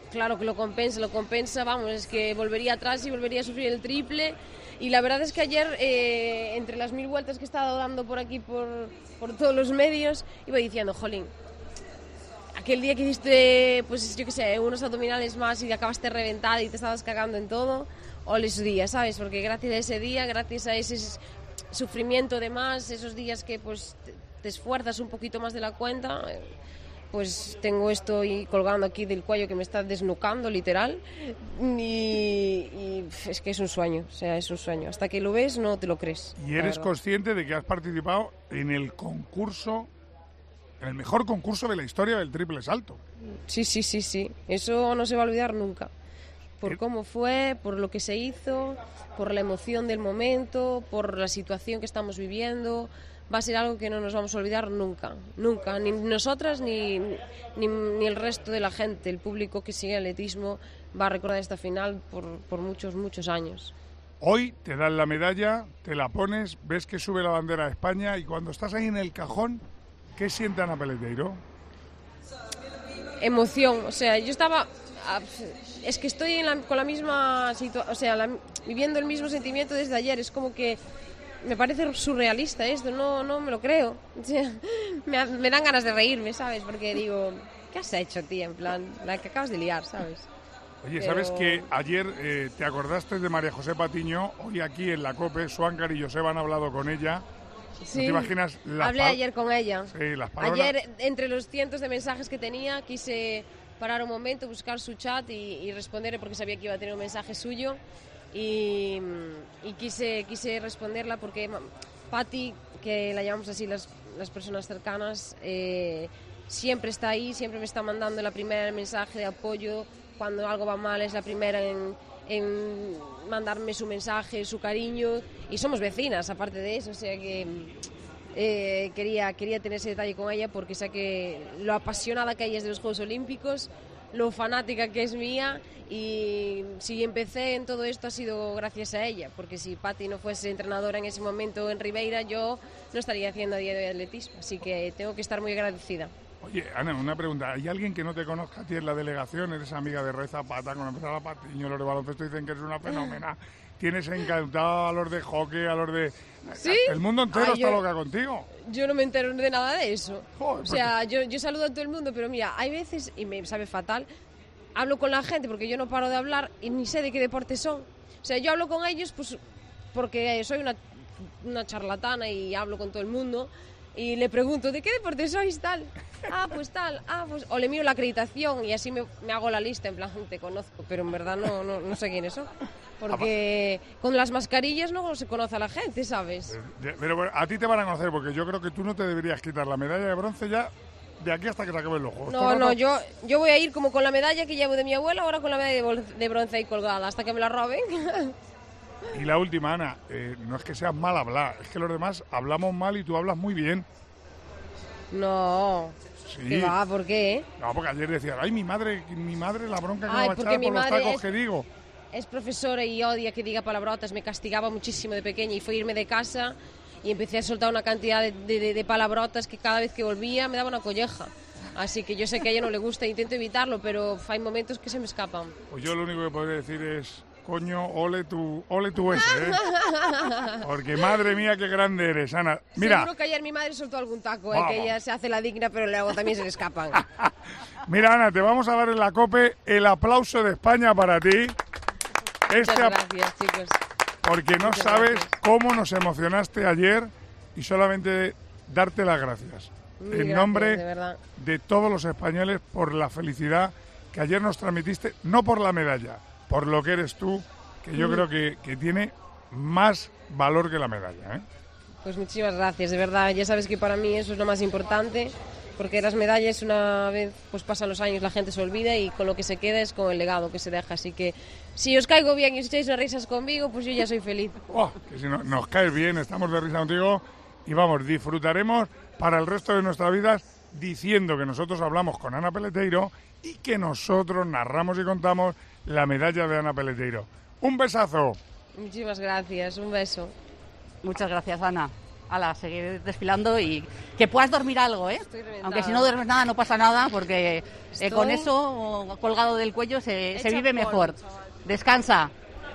claro que lo compensa, lo compensa, vamos, es que volvería atrás y volvería a sufrir el triple. Y la verdad es que ayer, eh, entre las mil vueltas que he estado dando por aquí, por, por todos los medios, iba diciendo, jolín, aquel día que hiciste, pues yo qué sé, unos abdominales más y acabaste reventada y te estabas cagando en todo, ole ese día, ¿sabes? Porque gracias a ese día, gracias a ese sufrimiento de más, esos días que pues te, te esfuerzas un poquito más de la cuenta, pues tengo esto y colgando aquí del cuello que me está desnucando, literal, y, y es que es un sueño, o sea, es un sueño. Hasta que lo ves no te lo crees. Y eres consciente de que has participado en el concurso, en el mejor concurso de la historia del triple salto. Sí, sí, sí, sí, eso no se va a olvidar nunca. Por cómo fue, por lo que se hizo, por la emoción del momento, por la situación que estamos viviendo. Va a ser algo que no nos vamos a olvidar nunca, nunca, ni nosotras ni, ni, ni el resto de la gente, el público que sigue el atletismo va a recordar esta final por, por muchos, muchos años. Hoy te dan la medalla, te la pones, ves que sube la bandera de España y cuando estás ahí en el cajón, ¿qué siente Ana Peleteiro? Emoción, o sea, yo estaba... Es que estoy en la, con la misma situación, o sea, la, viviendo el mismo sentimiento desde ayer, es como que... Me parece surrealista esto, no, no me lo creo. O sea, me, me dan ganas de reírme, ¿sabes? Porque digo, ¿qué has hecho, tía? En plan, la que acabas de liar, ¿sabes? Oye, Pero... ¿sabes que ayer eh, te acordaste de María José Patiño? Hoy aquí en la COPE, Suáncar y Joseba han hablado con ella. Sí, ¿No te imaginas? La hablé pal- ayer con ella. Sí, las palabras... Ayer, entre los cientos de mensajes que tenía, quise parar un momento, buscar su chat y, y responderle porque sabía que iba a tener un mensaje suyo. Y, y quise, quise responderla porque Pati, que la llamamos así las, las personas cercanas, eh, siempre está ahí, siempre me está mandando la primera el mensaje de apoyo, cuando algo va mal es la primera en, en mandarme su mensaje, su cariño, y somos vecinas aparte de eso, o sea que eh, quería, quería tener ese detalle con ella porque sé que lo apasionada que ella es de los Juegos Olímpicos, lo fanática que es mía, y si empecé en todo esto ha sido gracias a ella, porque si Pati no fuese entrenadora en ese momento en Ribeira, yo no estaría haciendo a día de hoy atletismo, así que tengo que estar muy agradecida. Oye, Ana, una pregunta. ¿Hay alguien que no te conozca a ti en la delegación? Eres amiga de Roy Zapata, cuando empezaba Patiño, los de baloncesto dicen que eres una fenómena. Tienes encantado a los de hockey, a los de... ¿Sí? El mundo entero Ay, está yo- loca contigo. Yo no me entero de nada de eso. Joder, o sea, yo, yo saludo a todo el mundo, pero mira, hay veces, y me sabe fatal, hablo con la gente porque yo no paro de hablar y ni sé de qué deportes son. O sea, yo hablo con ellos pues porque soy una, una charlatana y hablo con todo el mundo y le pregunto, ¿de qué deporte sois tal? Ah, pues tal, ah, pues... O le miro la acreditación y así me, me hago la lista, en plan, te conozco, pero en verdad no, no, no sé quiénes son. Porque con las mascarillas no se conoce a la gente, ¿sabes? De- Pero bueno, a ti te van a conocer porque yo creo que tú no te deberías quitar la medalla de bronce ya de aquí hasta que se acaben los juegos. No, Todo el no, rato- yo, yo voy a ir como con la medalla que llevo de mi abuela, ahora con la medalla de, bol- de bronce ahí colgada, hasta que me la roben. Y la última, Ana, eh, no es que seas mal hablar, es que los demás hablamos mal y tú hablas muy bien. No. Sí. ¿Qué va? ¿Por qué? No, porque ayer decías, ay, mi madre, mi madre, la bronca que Ay, me va a porque echar mi por los madre tacos es- que digo. Es profesora y odia que diga palabrotas, me castigaba muchísimo de pequeña y fue irme de casa y empecé a soltar una cantidad de, de- de palabrotas que cada vez que volvía me daba una colleja. Así que yo sé que a ella no le gusta, intento evitarlo, pero hay momentos que se me escapan. Pues yo lo único que podría decir es, coño, ole tu, ole tu ese, ¿eh? Porque madre mía, qué grande eres, Ana. Mira, Seguro que ayer mi madre soltó algún taco, eh, Vamos. que ella se hace la digna, pero luego también se le escapan. mira, Ana, te vamos a dar en la COPE el aplauso de España para ti. Este Muchas ap- gracias, chicos. porque no Muchas sabes gracias. cómo nos emocionaste ayer y solamente darte las gracias. Mil en gracias, nombre de verdad. de todos los españoles por la felicidad que ayer nos transmitiste, no por la medalla, por lo que eres tú, que yo Mm. creo que, que tiene más valor que la medalla, ¿eh? Pues muchísimas gracias, de verdad. Ya sabes que para mí eso es lo más importante, porque las medallas una vez pues pasan los años la gente se olvida y con lo que se queda es con el legado que se deja. Así que si os caigo bien y os echáis unas risas conmigo, pues yo ya soy feliz. Oh, que si no- nos caes bien, estamos de risa contigo y vamos, disfrutaremos para el resto de nuestras vidas diciendo que nosotros hablamos con Ana Peleteiro y que nosotros narramos y contamos la medalla de Ana Peleteiro. Un besazo. Muchísimas gracias, un beso. Muchas gracias, Ana. ala, seguir desfilando y que puedas dormir algo, ¿eh? Aunque si no duermes nada no pasa nada, porque eh, con eso colgado del cuello se, se vive mejor. Descansa.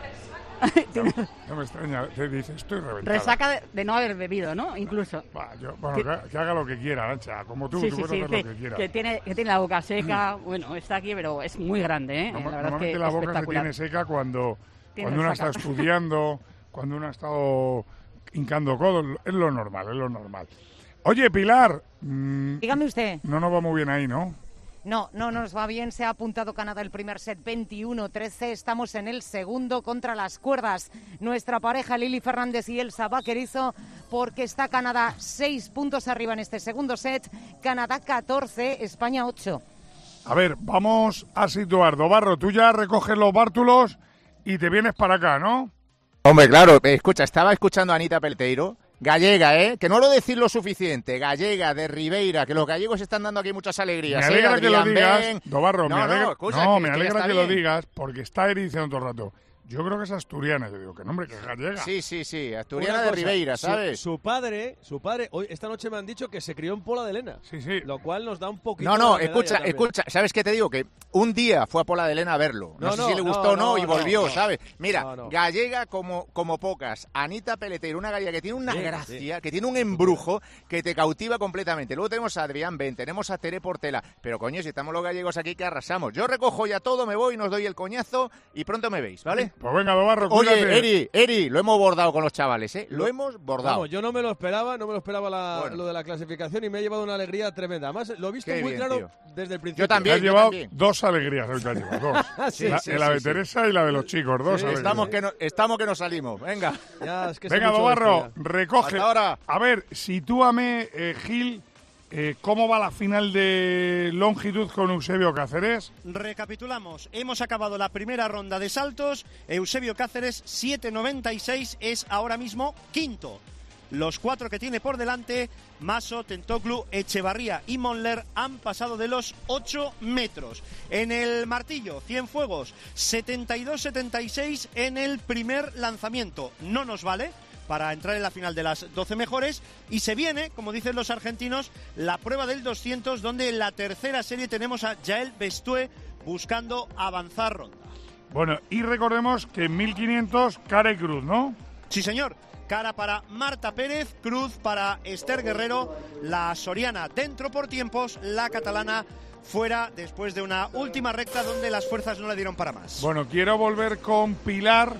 No, no me extraña, te dice, estoy reventada. Resaca de, de no haber bebido, ¿no? Incluso. Bah, yo, bueno, que, que haga lo que quiera, Arancha, como tú, sí, tú sí, puedes sí, hacer sí, lo que quieras. Que tiene, que tiene la boca seca, bueno, está aquí, pero es muy grande, ¿eh? No, la verdad normalmente es que la boca se espectacular. tiene seca cuando, Tiene cuando uno resaca. está estudiando, cuando uno ha estado hincando codos, es lo normal, es lo normal. Oye, Pilar, mmm, Dígame usted. no nos va muy bien ahí, ¿no? No, no nos va bien. Se ha apuntado Canadá el primer set veintiuno trece. Estamos en el segundo contra las cuerdas. Nuestra pareja Lili Fernández y Elsa Vaquerizo, porque está Canadá seis puntos arriba en este segundo set. Canadá catorce, España ocho. A ver, vamos a situar. Dobarro, tú ya recoges los bártulos y te vienes para acá, ¿no? Hombre, claro, escucha, estaba escuchando a Anita Peleteiro, gallega, ¿eh? Que no lo decir lo suficiente, gallega, de Ribeira, que los gallegos están dando aquí muchas alegrías. Me alegra ¿eh? que lo Adrián digas, Ben. Dobarro, no, me alegra, no, escucha, no, que- me que alegra está que, lo bien. digas, porque está Eri diciendo todo el rato. Yo creo que es asturiana. Yo digo, que nombre, que es gallega. Sí, sí, sí, asturiana Una de cosa, Ribeira, su- ¿sabes? Su, padre, su padre, hoy esta noche me han dicho que se crió en Pola de Lena. Sí, sí. Lo cual nos da un poquito No, no, de medalla escucha, también. escucha, ¿sabes qué te digo? Que un día fue a Pola de Elena a verlo. No, No, sé no, si le no, gustó o no, no, y no, volvió, no. ¿sabes? Mira, No, no. gallega como, como pocas. Anita Peleteiro, una gallega que tiene una Sí, gracia, que tiene un embrujo que te cautiva completamente. Luego tenemos a Adrián Ben, tenemos a Tere Portela. Pero coño, si estamos los gallegos aquí, que arrasamos. Yo recojo ya todo, me voy, nos doy el coñazo y pronto me veis, ¿vale? Pues venga, Dobarro, cuídate. Oye, Eri, Eri, lo hemos bordado con los chavales, ¿eh? Lo hemos bordado. Vamos, yo no me lo esperaba, no me lo esperaba la- Bueno. lo de la clasificación y me ha llevado una alegría tremenda. Además, lo he visto Qué muy bien, claro tío. desde el principio. Yo también, Te has yo llevado también. dos alegrías, hoy te has llevado dos. Sí, la, sí, la sí, de sí. Teresa y la de los chicos, dos Sí, alegrías. Estamos que, no, estamos que nos salimos, venga. Ya, es que sé Venga, mucho de Dobarro, esto ya. recoge. Hasta ahora. A ver, sitúame, eh, Gil, eh, ¿cómo va la final de longitud con Eusebio Cáceres? Recapitulamos, hemos acabado la primera ronda de saltos, Eusebio Cáceres siete noventa y seis es ahora mismo quinto. Los cuatro que tiene por delante, Maso, Tentoglu, Echevarría y Monler, han pasado de los ocho metros. En el martillo, Cienfuegos, setenta y dos setenta y seis en el primer lanzamiento. No nos vale para entrar en la final de las doce mejores y se viene, como dicen los argentinos, la prueba del doscientos, donde en la tercera serie tenemos a Jael Bestue buscando avanzar ronda. Bueno, y recordemos que en mil quinientos, cara y cruz, ¿no? Sí, señor. Cara para Marta Pérez, cruz para Esther Guerrero, la soriana dentro por tiempos, la catalana fuera después de una última recta donde las fuerzas no le dieron para más. Bueno, quiero volver con Pilar.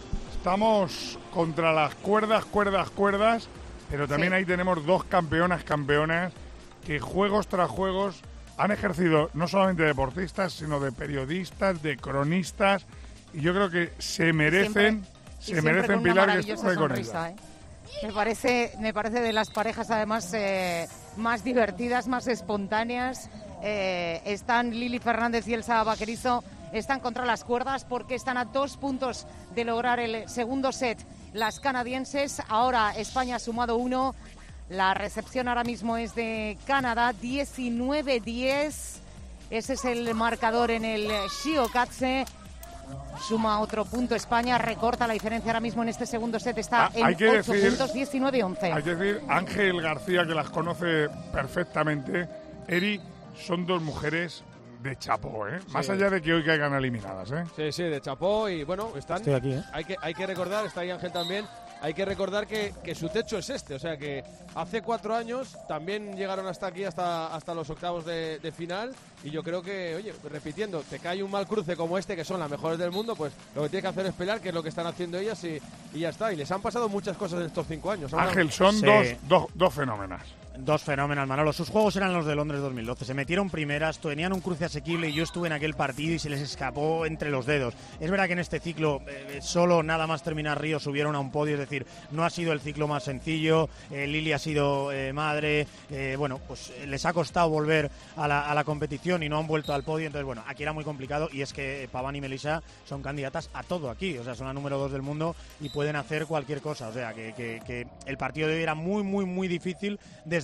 Estamos contra las cuerdas, cuerdas, cuerdas, pero también Sí. ahí tenemos dos campeonas, campeonas, que juegos tras juegos han ejercido no solamente de deportistas, sino de periodistas, de cronistas, y yo creo que se merecen, Siempre- y se siempre merecen, con una Pilar, que maravillosa esté con sonrisa, ella. ¿eh? Me parece, me parece de las parejas además eh, más divertidas, más espontáneas. Eh, están Lili Fernández y Elsa Vaquerizo, están contra las cuerdas porque están a dos puntos de lograr el segundo set las canadienses. Ahora España ha sumado uno. La recepción ahora mismo es de Canadá, diecinueve diez. Ese es el marcador en el Shiokatse. Suma otro punto España, recorta la diferencia ahora mismo en este segundo set, está Ah, en hay que ocho decir- puntos, diecinueve once. Hay que decir, Ángel García, que las conoce perfectamente, Eri, son dos mujeres de chapó, ¿eh? Más Sí. allá de que hoy caigan eliminadas, ¿eh? Sí, sí, de chapó y bueno, están... Estoy aquí, ¿eh? Hay que, hay que recordar, está ahí Ángel también, hay que recordar que, que su techo es este, o sea que hace cuatro años también llegaron hasta aquí, hasta, hasta los octavos de, de final y yo creo que, oye, repitiendo, te cae un mal cruce como este, que son las mejores del mundo, pues lo que tienes que hacer es pelear, que es lo que están haciendo ellas y, y ya está. Y les han pasado muchas cosas en estos cinco años. Ahora- Ángel, son Sí. dos, dos, dos fenómenas. Dos fenómenos, Manolo. Sus juegos eran los de Londres dos mil doce. Se metieron primeras, tenían un cruce asequible y yo estuve en aquel partido y se les escapó entre los dedos. Es verdad que en este ciclo, eh, solo nada más terminar Río, subieron a un podio. Es decir, no ha sido el ciclo más sencillo. Eh, Lili ha sido eh, madre. Eh, bueno, pues eh, les ha costado volver a la, a la competición y no han vuelto al podio. Entonces, bueno, aquí era muy complicado y es que Paván y Melissa son candidatas a todo aquí. O sea, son la número dos del mundo y pueden hacer cualquier cosa. O sea, que, que, que el partido de hoy era muy, muy, muy difícil desde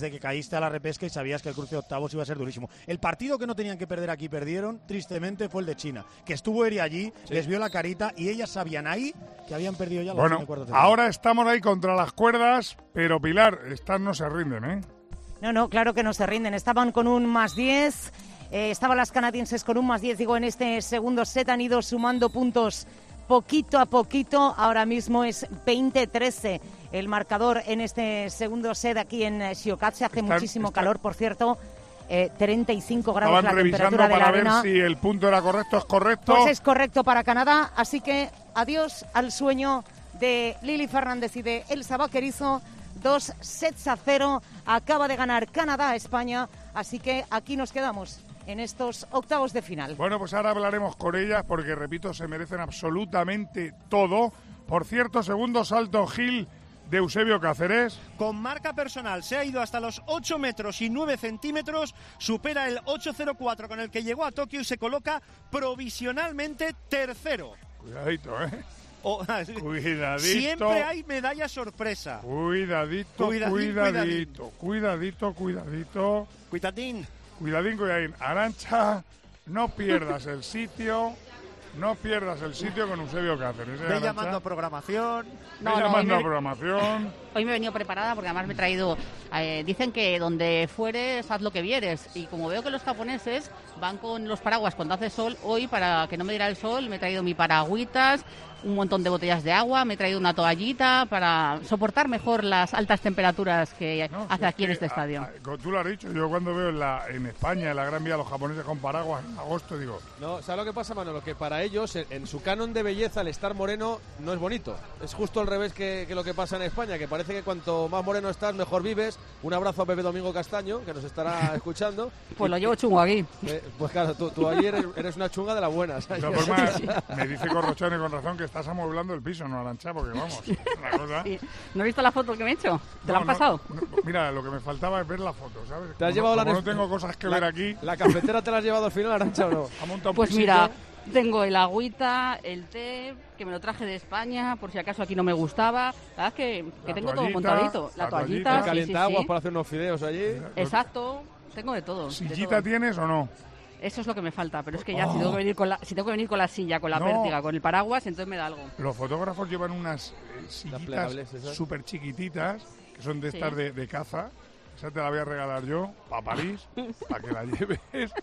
desde que caíste a la repesca y sabías que el cruce de octavos iba a ser durísimo. El partido que no tenían que perder aquí perdieron, tristemente, fue el de China, que estuvo Eri allí, sí. les vio la carita y ellas sabían ahí que habían perdido ya los bueno, cuartos de ahora estamos ahí contra las cuerdas, pero Pilar, estas no se rinden, ¿eh? No, no, claro que no se rinden. Estaban con un más diez, eh, estaban las canadienses con un más diez, digo, en este segundo set han ido sumando puntos poquito a poquito. Ahora mismo es veinte trece el marcador en este segundo set aquí en Shiokatse. Hace está, muchísimo está... calor, por cierto. Eh, treinta y cinco grados Estaban la temperatura de la arena. Para ver si el punto era correcto, es correcto. Pues es correcto para Canadá, así que adiós al sueño de Lili Fernández y de Elsa Vaquerizo. Dos sets a cero, acaba de ganar Canadá a España, así que aquí nos quedamos en estos octavos de final. Bueno, pues ahora hablaremos con ellas porque, repito, se merecen absolutamente todo. Por cierto, segundo salto Gil de Eusebio Cáceres. Con marca personal se ha ido hasta los ocho metros y nueve centímetros, supera el ocho cero cuatro con el que llegó a Tokio y se coloca provisionalmente tercero. Cuidadito, ¿eh? Oh, cuidadito. Siempre hay medalla sorpresa. Cuidadito, cuidadito, cuidadito, cuidadito, cuidadito. Cuidadín. Cuidadín, cuidadín. Arantxa, no pierdas el sitio. No pierdas el sitio con Eusebio Cáceres. ¿eh, Ve llamando a programación. No, Ve no, llamando me... a programación. Hoy me he venido preparada porque además me he traído... Eh, dicen que donde fueres, haz lo que vieres. Y como veo que los japoneses van con los paraguas cuando hace sol, hoy para que no me diera el sol me he traído mi paragüitas, un montón de botellas de agua, me he traído una toallita para soportar mejor las altas temperaturas que no, hace aquí en este estadio. A, a, tú lo has dicho, yo cuando veo en, la, en España, en la Gran Vía, los japoneses con paraguas en agosto, digo... No, ¿sabes lo que pasa, Manolo? Que para ellos, en, en su canon de belleza, el estar moreno no es bonito. Es justo al revés que, que lo que pasa en España, que parece que cuanto más moreno estás, mejor vives. Un abrazo a Pepe Domingo Castaño, que nos estará escuchando. Pues lo llevo chungo aquí. Eh, pues claro, tú, tú ahí eres, eres una chunga de las buenas. De todas formas, me dice Corrochone con razón que estás amueblando el piso, no, Arantxa, porque vamos, una cosa... Sí. ¿No has visto la foto que me he hecho? ¿Te no, la han no, pasado? No, mira, lo que me faltaba es ver la foto, ¿sabes? ¿Te has como llevado no, la como no tengo cosas que la, ver aquí... ¿La cafetera te la has llevado al final, Arantxa, o no? Ha montado un pues pisito. Mira, tengo el agüita, el té, que me lo traje de España, por si acaso aquí no me gustaba. La verdad es que, que tengo todo montadito. La, la toallita, toallita sí, calientaguas sí, sí. para hacer unos fideos allí. Exacto, tengo de todo. ¿Sillita de todo. tienes o no? Eso es lo que me falta, pero es que ya oh. si, tengo que venir con la, si tengo que venir con la silla, con la no. pértiga, con el paraguas, entonces me da algo. Los fotógrafos llevan unas eh, sillitas súper chiquititas, que son de estas sí. de, de caza. Esa te la voy a regalar yo, para París, para que la lleves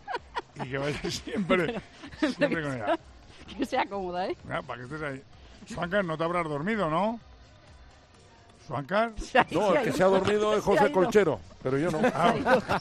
y que vayas siempre, siempre con ella. Que sea cómoda, ¿eh? Ya, para que estés ahí. Suancar, no te habrás dormido, ¿no? ¿Suancar? No, el que se ha dormido es José Colchero, pero yo no. Ah,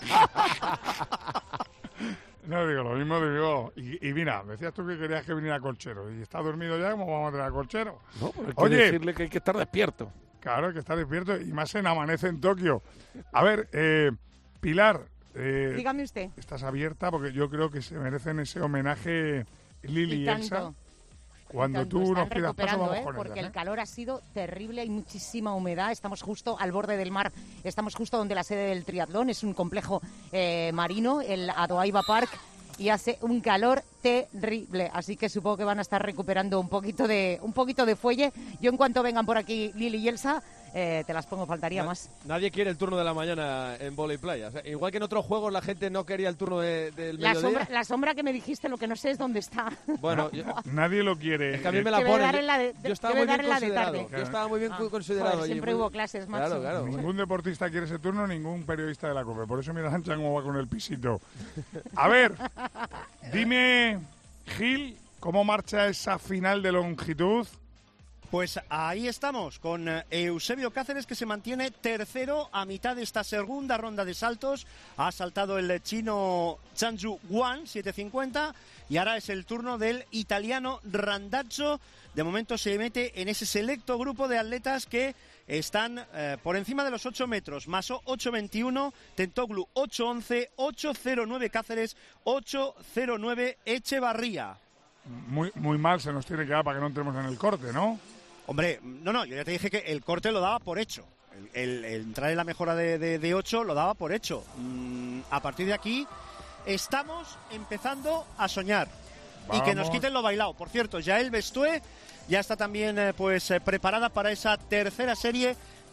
no, digo, lo mismo digo. Y, y mira, decías tú que querías que viniera Colchero. Y está dormido ya, ¿cómo vamos a tener a Colchero? No, pero hay que Oye, decirle que hay que estar despierto. Claro, hay que estar despierto. Y más en Amanece en Tokio. A ver, eh, Pilar. Eh, Dígame usted. Estás abierta porque yo creo que se merecen ese homenaje Lili y, y Elsa. Cuando tanto, tú nos pidas paso, vamos ¿eh? con Porque ella, ¿eh? el calor ha sido terrible, hay muchísima humedad, estamos justo al borde del mar, estamos justo donde la sede del triatlón, es un complejo eh, marino, el Adoaiba Park, y hace un calor terrible, así que supongo que van a estar recuperando un poquito de un poquito de fuelle. Yo en cuanto vengan por aquí Lili y Elsa, eh, te las pongo, faltaría Na- más. Nadie quiere el turno de la mañana en vóley playa. O sea, igual que en otros juegos la gente no quería el turno de, del la mediodía. sombra, la sombra que me dijiste, lo que no sé es dónde está. Bueno, yo, nadie lo quiere. Es que a mí me la ponen. De, yo estaba muy bien considerado. De yo estaba muy bien ah, considerado. Joder, siempre muy... hubo clases, macho. Claro, claro. Ningún deportista quiere ese turno, ningún periodista de la COPE. Por eso mira Arantxa cómo va con el pisito. A ver, dime, Gil, ¿cómo marcha esa final de longitud? Pues ahí estamos, con Eusebio Cáceres, que se mantiene tercero a mitad de esta segunda ronda de saltos. Ha saltado el chino Chanju Wan, siete cincuenta, y ahora es el turno del italiano Randazzo. De momento se mete en ese selecto grupo de atletas que están eh, por encima de los ocho metros. Maso ocho veintiuno, Tentoglu ocho once, ocho cero nueve Cáceres, ocho cero nueve Echevarría. Muy, muy mal se nos tiene que dar para que no entremos en el corte, ¿no? Hombre, no, no, yo ya te dije que el corte lo daba por hecho. El, el, el entrar en la mejora de, de, de ocho lo daba por hecho. Mm, a partir de aquí estamos empezando a soñar. Vamos. Y que nos quiten lo bailado. Por cierto, Yael Bestué ya está también eh, pues eh, preparada para esa tercera serie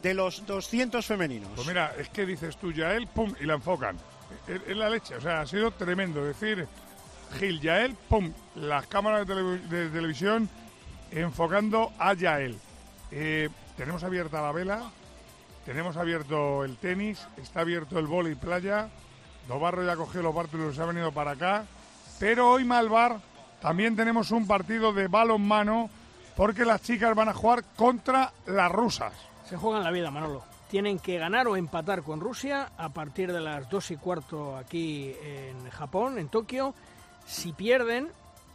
de los doscientos femeninos. Pues mira, es que dices tú, Yael, pum, y la enfocan. Es, es la leche, o sea, ha sido tremendo. Decir, Gil, Yael, pum, las cámaras de, telev de televisión enfocando a Yael. Eh, tenemos abierta la vela, tenemos abierto el tenis, está abierto el vóley playa, Dobarro ya cogió los bártulos y se ha venido para acá, pero hoy Malvar también tenemos un partido de balonmano porque las chicas van a jugar contra las rusas. Se juegan la vida, Manolo. Tienen que ganar o empatar con Rusia a partir de las dos y cuarto aquí en Japón, en Tokio. Si pierden,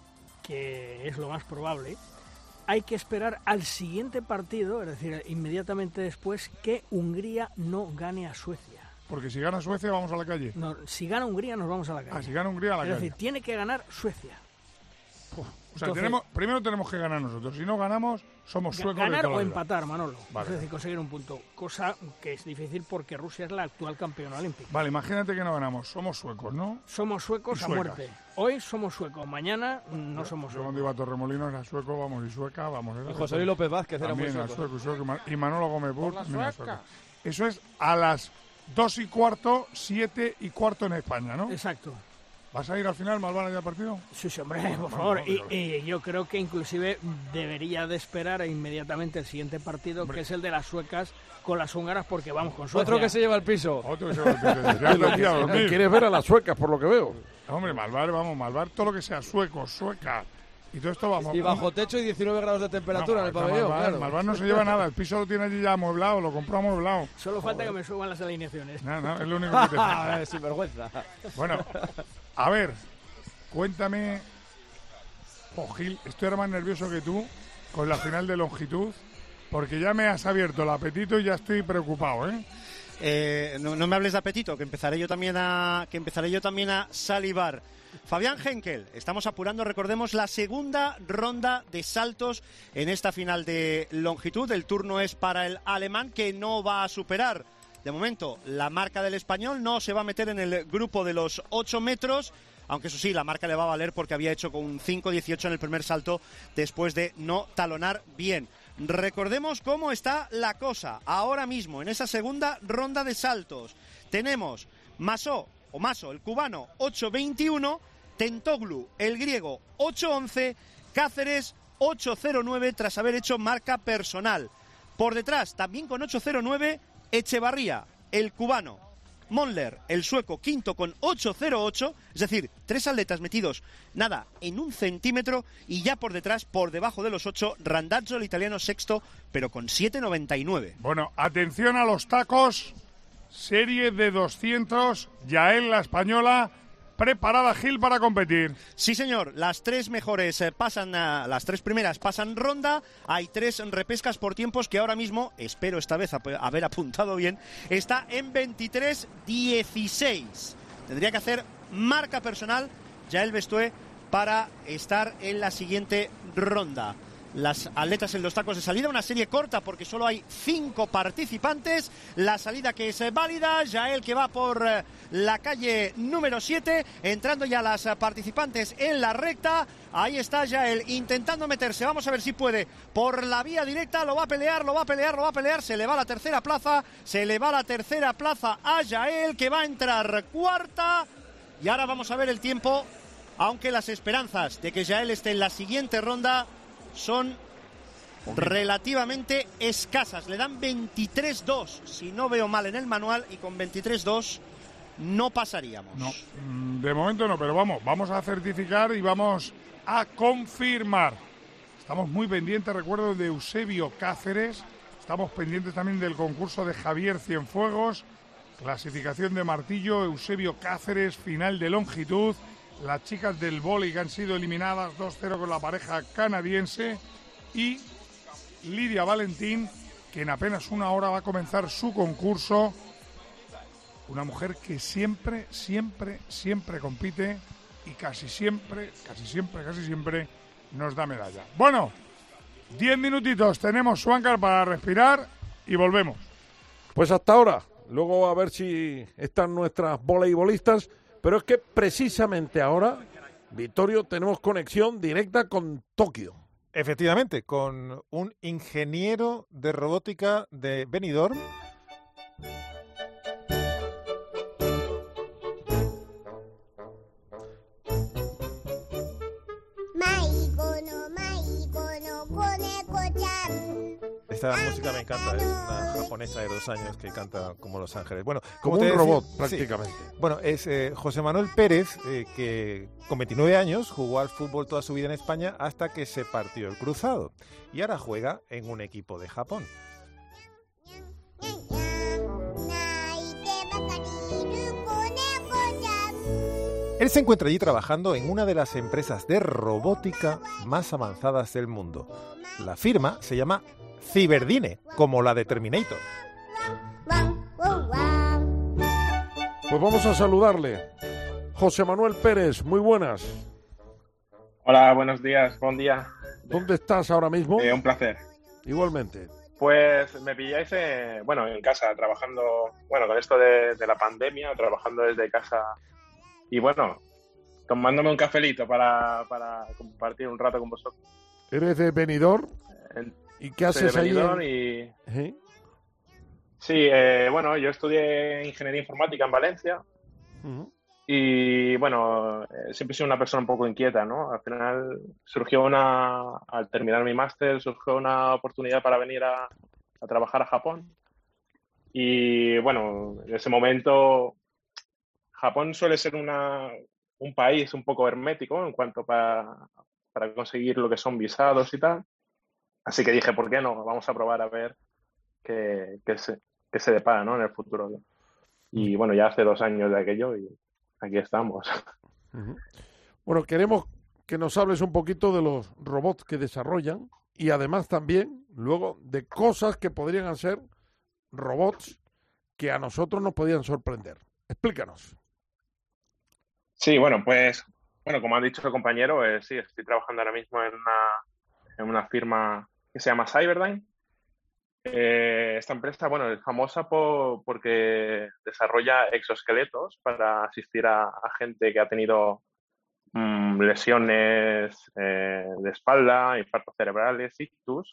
que es lo más probable, hay que esperar al siguiente partido, es decir, inmediatamente después, que Hungría no gane a Suecia. Porque si gana Suecia vamos a la calle. No, si gana Hungría nos vamos a la calle. Ah, si gana Hungría a la es calle. Es decir, tiene que ganar Suecia. Uf, o sea, Entonces, tenemos, primero tenemos que ganar nosotros. Si no ganamos, somos suecos. Ganar de toda o la vida. empatar, Manolo. Vale. Es decir, conseguir un punto. Cosa que es difícil porque Rusia es la actual campeona olímpica. Vale, imagínate que no ganamos. Somos suecos, ¿no? Somos suecos a muerte. Hoy somos suecos, mañana no yo, somos yo suecos. cuando iba a Torremolinos era sueco, vamos, y sueca, vamos. Era y José Luis López Vázquez era muy también sueco. Era sueco, y, sueco, y Manolo Gómez Burt Por la también era sueca. sueco. Eso es a las dos y cuarto, siete y cuarto en España, ¿no? Exacto. ¿Vas a ir al final, Malvana, ya al partido? Sí, sí, hombre, por favor. Y, y yo creo que inclusive debería de esperar inmediatamente el siguiente partido, hombre, que es el de las suecas con las húngaras, porque vamos con Suecia. Otro que se lleva el piso. Otro que se lleva el piso. Ya lo quiero dormir. Quieres ver a las suecas, por lo que veo. Hombre, Malvar, vamos, Malvar todo lo que sea sueco, sueca. Y todo esto vamos. Y bajo techo y diecinueve grados de temperatura no, en el pabellón. Malvar, claro. Malvar no se lleva nada, el piso lo tiene allí ya amueblado, lo compró amueblado. Solo falta que me suban las alineaciones. No, no, es lo único que te falta. Sinvergüenza. Bueno, a ver, cuéntame, oh, Gil, estoy ahora más nervioso que tú con la final de longitud, porque ya me has abierto el apetito y ya estoy preocupado, ¿eh? Eh, no, no me hables de apetito, que empezaré yo también a que empezaré yo también a salivar. Fabián Henkel, estamos apurando, recordemos, la segunda ronda de saltos en esta final de longitud. El turno es para el alemán, que no va a superar de momento la marca del español, no se va a meter en el grupo de los ocho metros, aunque eso sí, la marca le va a valer porque había hecho con un cinco dieciocho en el primer salto después de no talonar bien. Recordemos cómo está la cosa ahora mismo en esa segunda ronda de saltos. Tenemos Masó, o Maso, el cubano, ocho veintiuno, Tentoglu, el griego, ocho once, Cáceres, ocho cero nueve, tras haber hecho marca personal. Por detrás, también con ocho cero nueve, Echevarría, el cubano. Monler, el sueco, quinto con ocho cero ocho, es decir, tres atletas metidos, nada, en un centímetro, y ya por detrás, por debajo de los ocho, Randazzo, el italiano, sexto, pero con siete noventa y nueve. Bueno, atención a los tacos, serie de doscientos, Yael, la española, preparada, Gil, para competir. Sí, señor, las tres mejores eh, pasan, uh, las tres primeras pasan ronda, hay tres repescas por tiempos que ahora mismo, espero esta vez ap haber apuntado bien, está en veintitrés dieciséis. Tendría que hacer marca personal Yael Bestué para estar en la siguiente ronda. Las atletas en los tacos de salida, una serie corta porque solo hay cinco participantes. La salida que es válida, Yael que va por eh, la calle número siete, entrando ya las eh, participantes en la recta. Ahí está Yael intentando meterse, vamos a ver si puede, por la vía directa, lo va a pelear, lo va a pelear, lo va a pelear, se le va la tercera plaza, se le va la tercera plaza a Yael, que va a entrar cuarta. Y ahora vamos a ver el tiempo, aunque las esperanzas de que Yael esté en la siguiente ronda son relativamente escasas. Le dan veintitrés dos, si no veo mal en el manual, y con veintitrés dos no pasaríamos. No, de momento no, pero vamos, vamos a certificar y vamos a confirmar. Estamos muy pendientes, recuerdo, de Eusebio Cáceres. Estamos pendientes también del concurso de Javier Cienfuegos. Clasificación de martillo, Eusebio Cáceres, final de longitud. Las chicas del vóley que han sido eliminadas dos cero con la pareja canadiense, y Lidia Valentín, que en apenas una hora va a comenzar su concurso. Una mujer que siempre, siempre, siempre compite y casi siempre, casi siempre, casi siempre nos da medalla. Bueno, diez minutitos tenemos, Suáncar, para respirar y volvemos. Pues hasta ahora, luego a ver si están nuestras voleibolistas. Pero es que precisamente ahora, Vittorio, tenemos conexión directa con Tokio. Efectivamente, con un ingeniero de robótica de Benidorm. Esta música me encanta, es una japonesa de dos años que canta como Los Ángeles. Bueno, como un decía, robot, sí. prácticamente. Bueno, es eh, José Manuel Pérez, eh, que con veintinueve años jugó al fútbol toda su vida en España hasta que se partió el cruzado. Y ahora juega en un equipo de Japón. Él se encuentra allí trabajando en una de las empresas de robótica más avanzadas del mundo. La firma se llama Cyberdine, como la de Terminator. Pues vamos a saludarle. José Manuel Pérez, muy buenas. Hola, buenos días, buen día. ¿Dónde estás ahora mismo? Eh, un placer. Igualmente. Pues me pilláis, eh, bueno, en casa, trabajando, bueno, con esto de, de la pandemia, trabajando desde casa y, bueno, tomándome un cafelito para, para compartir un rato con vosotros. ¿Eres de Benidorm? ¿Y qué haces Soy de Benidorm ahí? Y... ¿Sí? Sí, eh, bueno, yo estudié Ingeniería Informática en Valencia. Uh-huh. Y bueno, eh, siempre he sido una persona un poco inquieta, ¿no? Al final surgió una, al terminar mi máster, surgió una oportunidad para venir a, a trabajar a Japón. Y bueno, en ese momento Japón suele ser una, un país un poco hermético en cuanto para, para conseguir lo que son visados y tal. Así que dije, ¿por qué no? Vamos a probar a ver qué, qué, se, qué se depara, ¿no? En el futuro. Y bueno, ya hace dos años de aquello y aquí estamos. Uh-huh. Bueno, queremos que nos hables un poquito de los robots que desarrollan y además también luego de cosas que podrían ser robots que a nosotros nos podían sorprender. Explícanos. Sí, bueno, pues, bueno, como ha dicho el compañero, eh, sí, estoy trabajando ahora mismo en una, en una firma que se llama Cyberdine. Eh, esta empresa, bueno, es famosa por, porque desarrolla exoesqueletos para asistir a, a gente que ha tenido mmm, lesiones eh, de espalda, infartos cerebrales, ictus,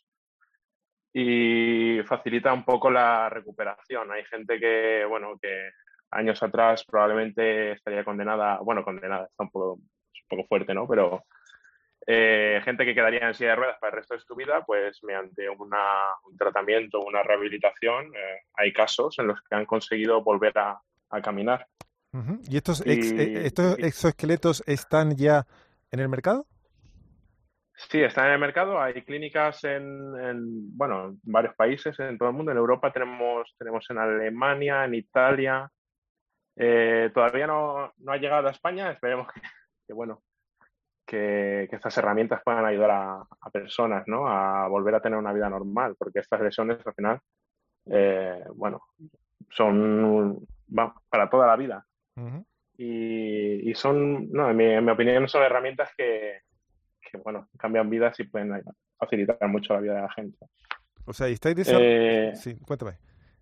y facilita un poco la recuperación. Hay gente que, bueno, que años atrás probablemente estaría condenada, bueno, condenada, está un poco, un poco fuerte, ¿no? Pero Eh, gente que quedaría en silla de ruedas para el resto de su vida, pues mediante una, un tratamiento, una rehabilitación, eh, hay casos en los que han conseguido volver a, a caminar. Uh-huh. ¿Y estos, ex, y, eh, estos exoesqueletos están ya en el mercado? Sí, están en el mercado. Hay clínicas en, en, bueno, en varios países, en todo el mundo. En Europa tenemos, tenemos en Alemania, en Italia. Eh, todavía no, no ha llegado a España. Esperemos que, que bueno, Que, que estas herramientas puedan ayudar a, a personas, ¿no? A volver a tener una vida normal, porque estas lesiones al final, eh, bueno, son va, para toda la vida. Uh-huh. y, y son, no, en mi, en mi opinión, son herramientas que, que, bueno, cambian vidas y pueden facilitar mucho la vida de la gente. O sea, ¿y estáis desarrollando? Eh, sí, cuéntame.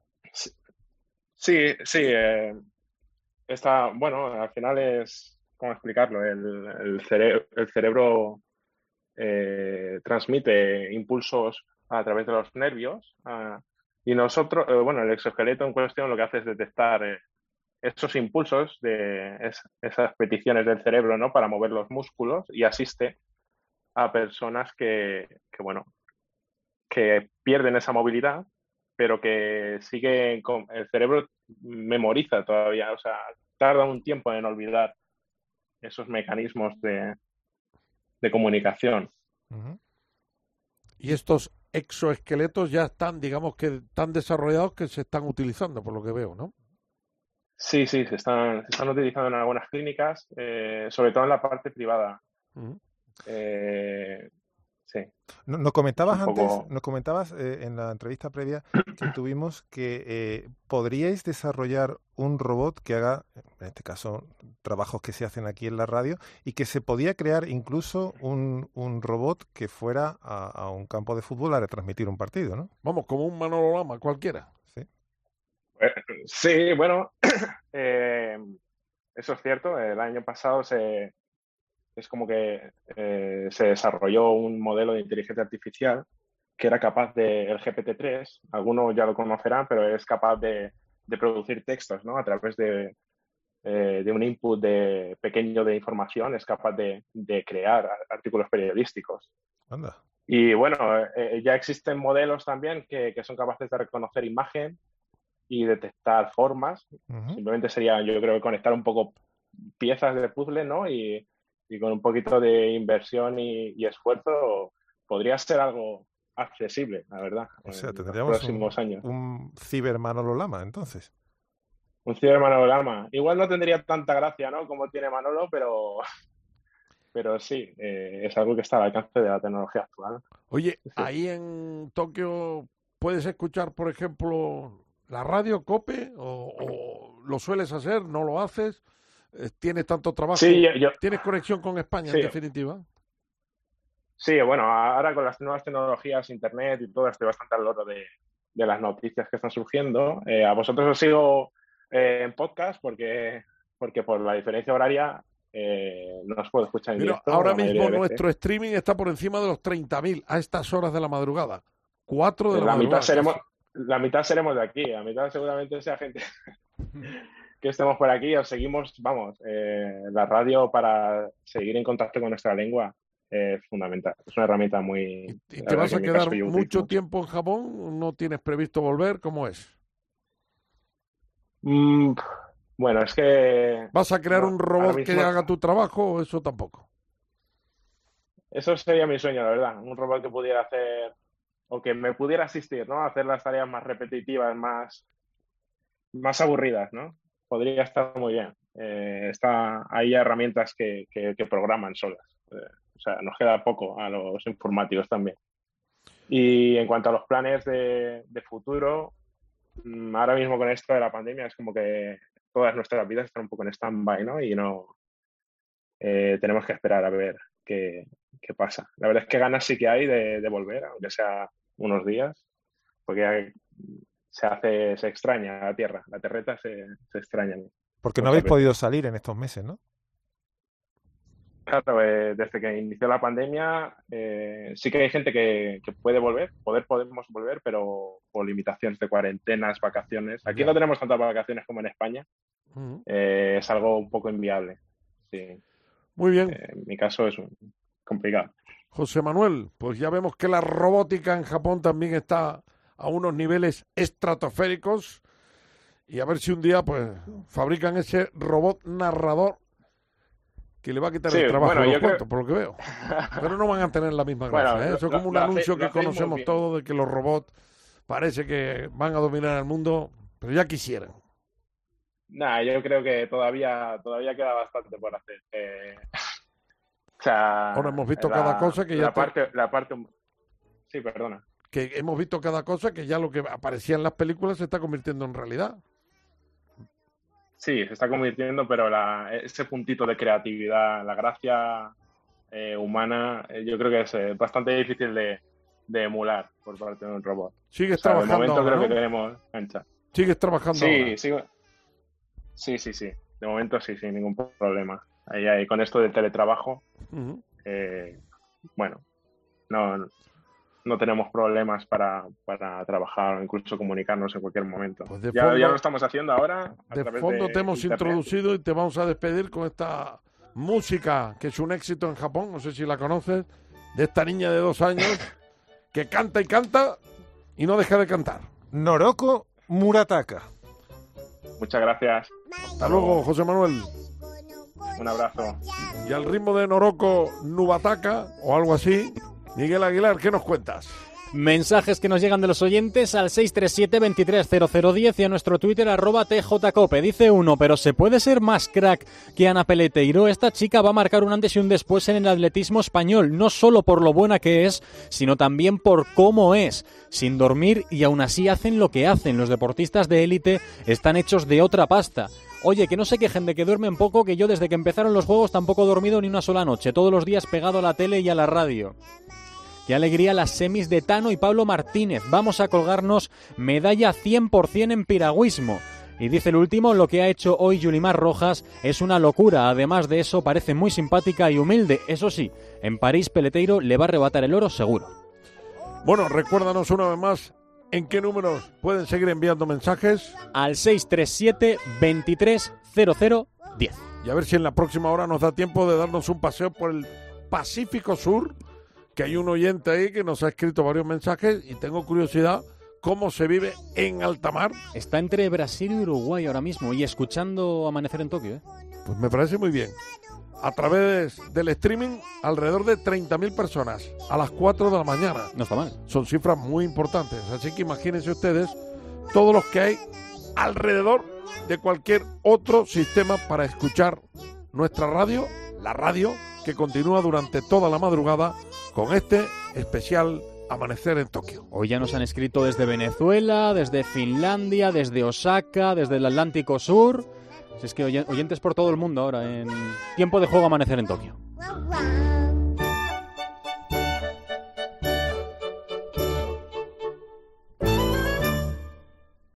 Sí, sí. Eh, esta, bueno, al final es... ¿Cómo explicarlo? El, el, cere- el cerebro eh, transmite impulsos a través de los nervios uh, y nosotros, eh, bueno, el exoesqueleto en cuestión lo que hace es detectar eh, esos impulsos de es, esas peticiones del cerebro, ¿no? Para mover los músculos y asiste a personas que, que, bueno, que pierden esa movilidad, pero que siguen con el cerebro memoriza todavía, o sea, tarda un tiempo en olvidar esos mecanismos de, de comunicación. Uh-huh. Y estos exoesqueletos ya están, digamos que tan desarrollados que se están utilizando, por lo que veo, ¿no? Sí, sí, se están, se están utilizando en algunas clínicas, eh, sobre todo en la parte privada. Uh-huh. Eh, sí. Nos, nos comentabas Un antes, poco... nos comentabas eh, en la entrevista previa que tuvimos que eh, podríais desarrollar un robot que haga, en este caso, trabajos que se hacen aquí en la radio, y que se podía crear incluso un, un robot que fuera a, a un campo de fútbol a retransmitir un partido, ¿no? Vamos, como un Manolo Lama, cualquiera. Sí, eh, sí bueno, eh, eso es cierto. El año pasado se, es como que eh, se desarrolló un modelo de inteligencia artificial que era capaz de, el G P T tres, algunos ya lo conocerán, pero es capaz de, de producir textos, ¿no? A través de, eh, de un input de, pequeño de información, es capaz de, de crear artículos periodísticos. Anda. Y bueno, eh, ya existen modelos también que, que son capaces de reconocer imagen y detectar formas. Uh-huh. Simplemente sería, yo creo, conectar un poco piezas de puzzle, ¿no? Y, y con un poquito de inversión y, y esfuerzo podría ser algo accesible, la verdad. O sea, en tendríamos los próximos un, años. un ciber Manolo Lama, entonces. Un ciber Manolo Lama. Igual no tendría tanta gracia, ¿no? Como tiene Manolo, pero... Pero sí, eh, es algo que está al alcance de la tecnología actual. Oye, sí. ahí en Tokio puedes escuchar, por ejemplo, la radio COPE, o, o lo sueles hacer, no lo haces, tienes tanto trabajo, sí, yo, yo... tienes conexión con España, sí. En definitiva. Sí, bueno, ahora con las nuevas tecnologías, internet y todo, estoy bastante al loro de, de las noticias que están surgiendo. Eh, a vosotros os sigo eh, en podcast porque, porque por la diferencia horaria Eh, no os puedo escuchar en Mira, directo. ahora mismo nuestro streaming está por encima de los treinta mil a estas horas de la madrugada. Cuatro de la, la madrugada. Mitad seremos, la mitad seremos de aquí, la mitad seguramente sea gente que estemos por aquí. Os seguimos, vamos, eh, la radio para seguir en contacto con nuestra lengua es eh, fundamental. Es una herramienta muy... ¿Y te vas a quedar mucho mucho tiempo en Japón? ¿No tienes previsto volver? ¿Cómo es? Mm, Bueno, es que... ¿Vas a crear no, un robot mismo... que haga tu trabajo o eso tampoco? Eso sería mi sueño, la verdad. Un robot que pudiera hacer, o que me pudiera asistir, ¿no? A hacer las tareas más repetitivas, más, más aburridas, ¿no? Podría estar muy bien. Eh, está, hay herramientas que, que, que programan solas. Eh, o sea, nos queda poco a los informáticos también. Y en cuanto a los planes de, de futuro, ahora mismo con esto de la pandemia es como que todas nuestras vidas están un poco en stand-by, ¿no? Y no eh, tenemos que esperar a ver qué, qué pasa. La verdad es que ganas sí que hay de, de volver, aunque sea unos días, porque hay, se hace, se extraña la tierra, la terreta se, se extraña. Porque no habéis veces. podido salir en estos meses, ¿no? Claro, eh, desde que inició la pandemia eh, sí que hay gente que, que puede volver, poder podemos volver, pero por limitaciones de cuarentenas, vacaciones. Aquí no tenemos tantas vacaciones como en España. Uh-huh. Eh, es algo un poco inviable. Sí. Muy bien. Eh, en mi caso es complicado. José Manuel, pues ya vemos que la robótica en Japón también está a unos niveles estratosféricos y a ver si un día pues fabrican ese robot narrador que le va a quitar sí, el trabajo bueno, a los cuentos, creo... por lo que veo. Pero no van a tener la misma gracia. Bueno, ¿eh? Eso es como un anuncio hace, que conocemos todos de que los robots parece que van a dominar el mundo, pero ya quisieran. Nah, yo creo que todavía todavía queda bastante por hacer. Eh, o sea, ahora hemos visto la, cada cosa que ya... La parte, te... la parte... Sí, perdona. Que hemos visto cada cosa que ya lo que aparecía en las películas se está convirtiendo en realidad. Sí, se está convirtiendo, pero la, ese puntito de creatividad, la gracia eh, humana, eh, yo creo que es eh, bastante difícil de, de emular por parte de un robot. Sigues o sea, trabajando de momento ahora, creo ¿no? que tenemos cancha. Sigues trabajando sí, ahora. Sigo... Sí, sí, sí. De momento sí, sin ningún problema. Ahí, ahí, con esto del teletrabajo, uh-huh. eh, bueno, no... no tenemos problemas para, para trabajar o incluso comunicarnos en cualquier momento. Pues de ya, fondo, ya lo estamos haciendo ahora. A de través fondo de te hemos internet. introducido y te vamos a despedir con esta música que es un éxito en Japón, no sé si la conoces, de esta niña de dos años que canta y canta y no deja de cantar. Noroko Murataka. Muchas gracias. Hasta luego, José Manuel. Un abrazo. Y al ritmo de Noroko Nubataka o algo así, Miguel Aguilar, ¿qué nos cuentas? Mensajes que nos llegan de los oyentes al seis tres siete, veintitrés cero cero diez y a nuestro Twitter arroba tjcope. Dice uno, pero ¿se puede ser más crack que Ana Peleteiro? Esta chica va a marcar un antes y un después en el atletismo español, no solo por lo buena que es, sino también por cómo es. Sin dormir y aún así hacen lo que hacen. Los deportistas de élite están hechos de otra pasta. Oye, que no se quejen de que duermen poco, que yo desde que empezaron los juegos tampoco he dormido ni una sola noche. Todos los días pegado a la tele y a la radio. Qué alegría las semis de Tano y Pablo Martínez. Vamos a colgarnos medalla cien por ciento en piragüismo. Y dice el último, lo que ha hecho hoy Yulimar Rojas es una locura. Además de eso, parece muy simpática y humilde. Eso sí, en París Peleteiro le va a arrebatar el oro seguro. Bueno, recuérdanos una vez más en qué números pueden seguir enviando mensajes. Al seis tres siete, veintitrés cero cero diez. Y a ver si en la próxima hora nos da tiempo de darnos un paseo por el Pacífico Sur, que hay un oyente ahí que nos ha escrito varios mensajes y tengo curiosidad cómo se vive en alta mar. Está entre Brasil y Uruguay ahora mismo y escuchando Amanecer en Tokio, ¿eh? Pues me parece muy bien. A través del streaming, alrededor de treinta mil personas a las cuatro de la mañana. No está mal. Son cifras muy importantes, así que imagínense ustedes todos los que hay alrededor de cualquier otro sistema para escuchar nuestra radio, la radio que continúa durante toda la madrugada con este especial Amanecer en Tokio. Hoy ya nos han escrito desde Venezuela, desde Finlandia, desde Osaka, desde el Atlántico Sur. Es que oyentes por todo el mundo ahora en Tiempo de Juego Amanecer en Tokio.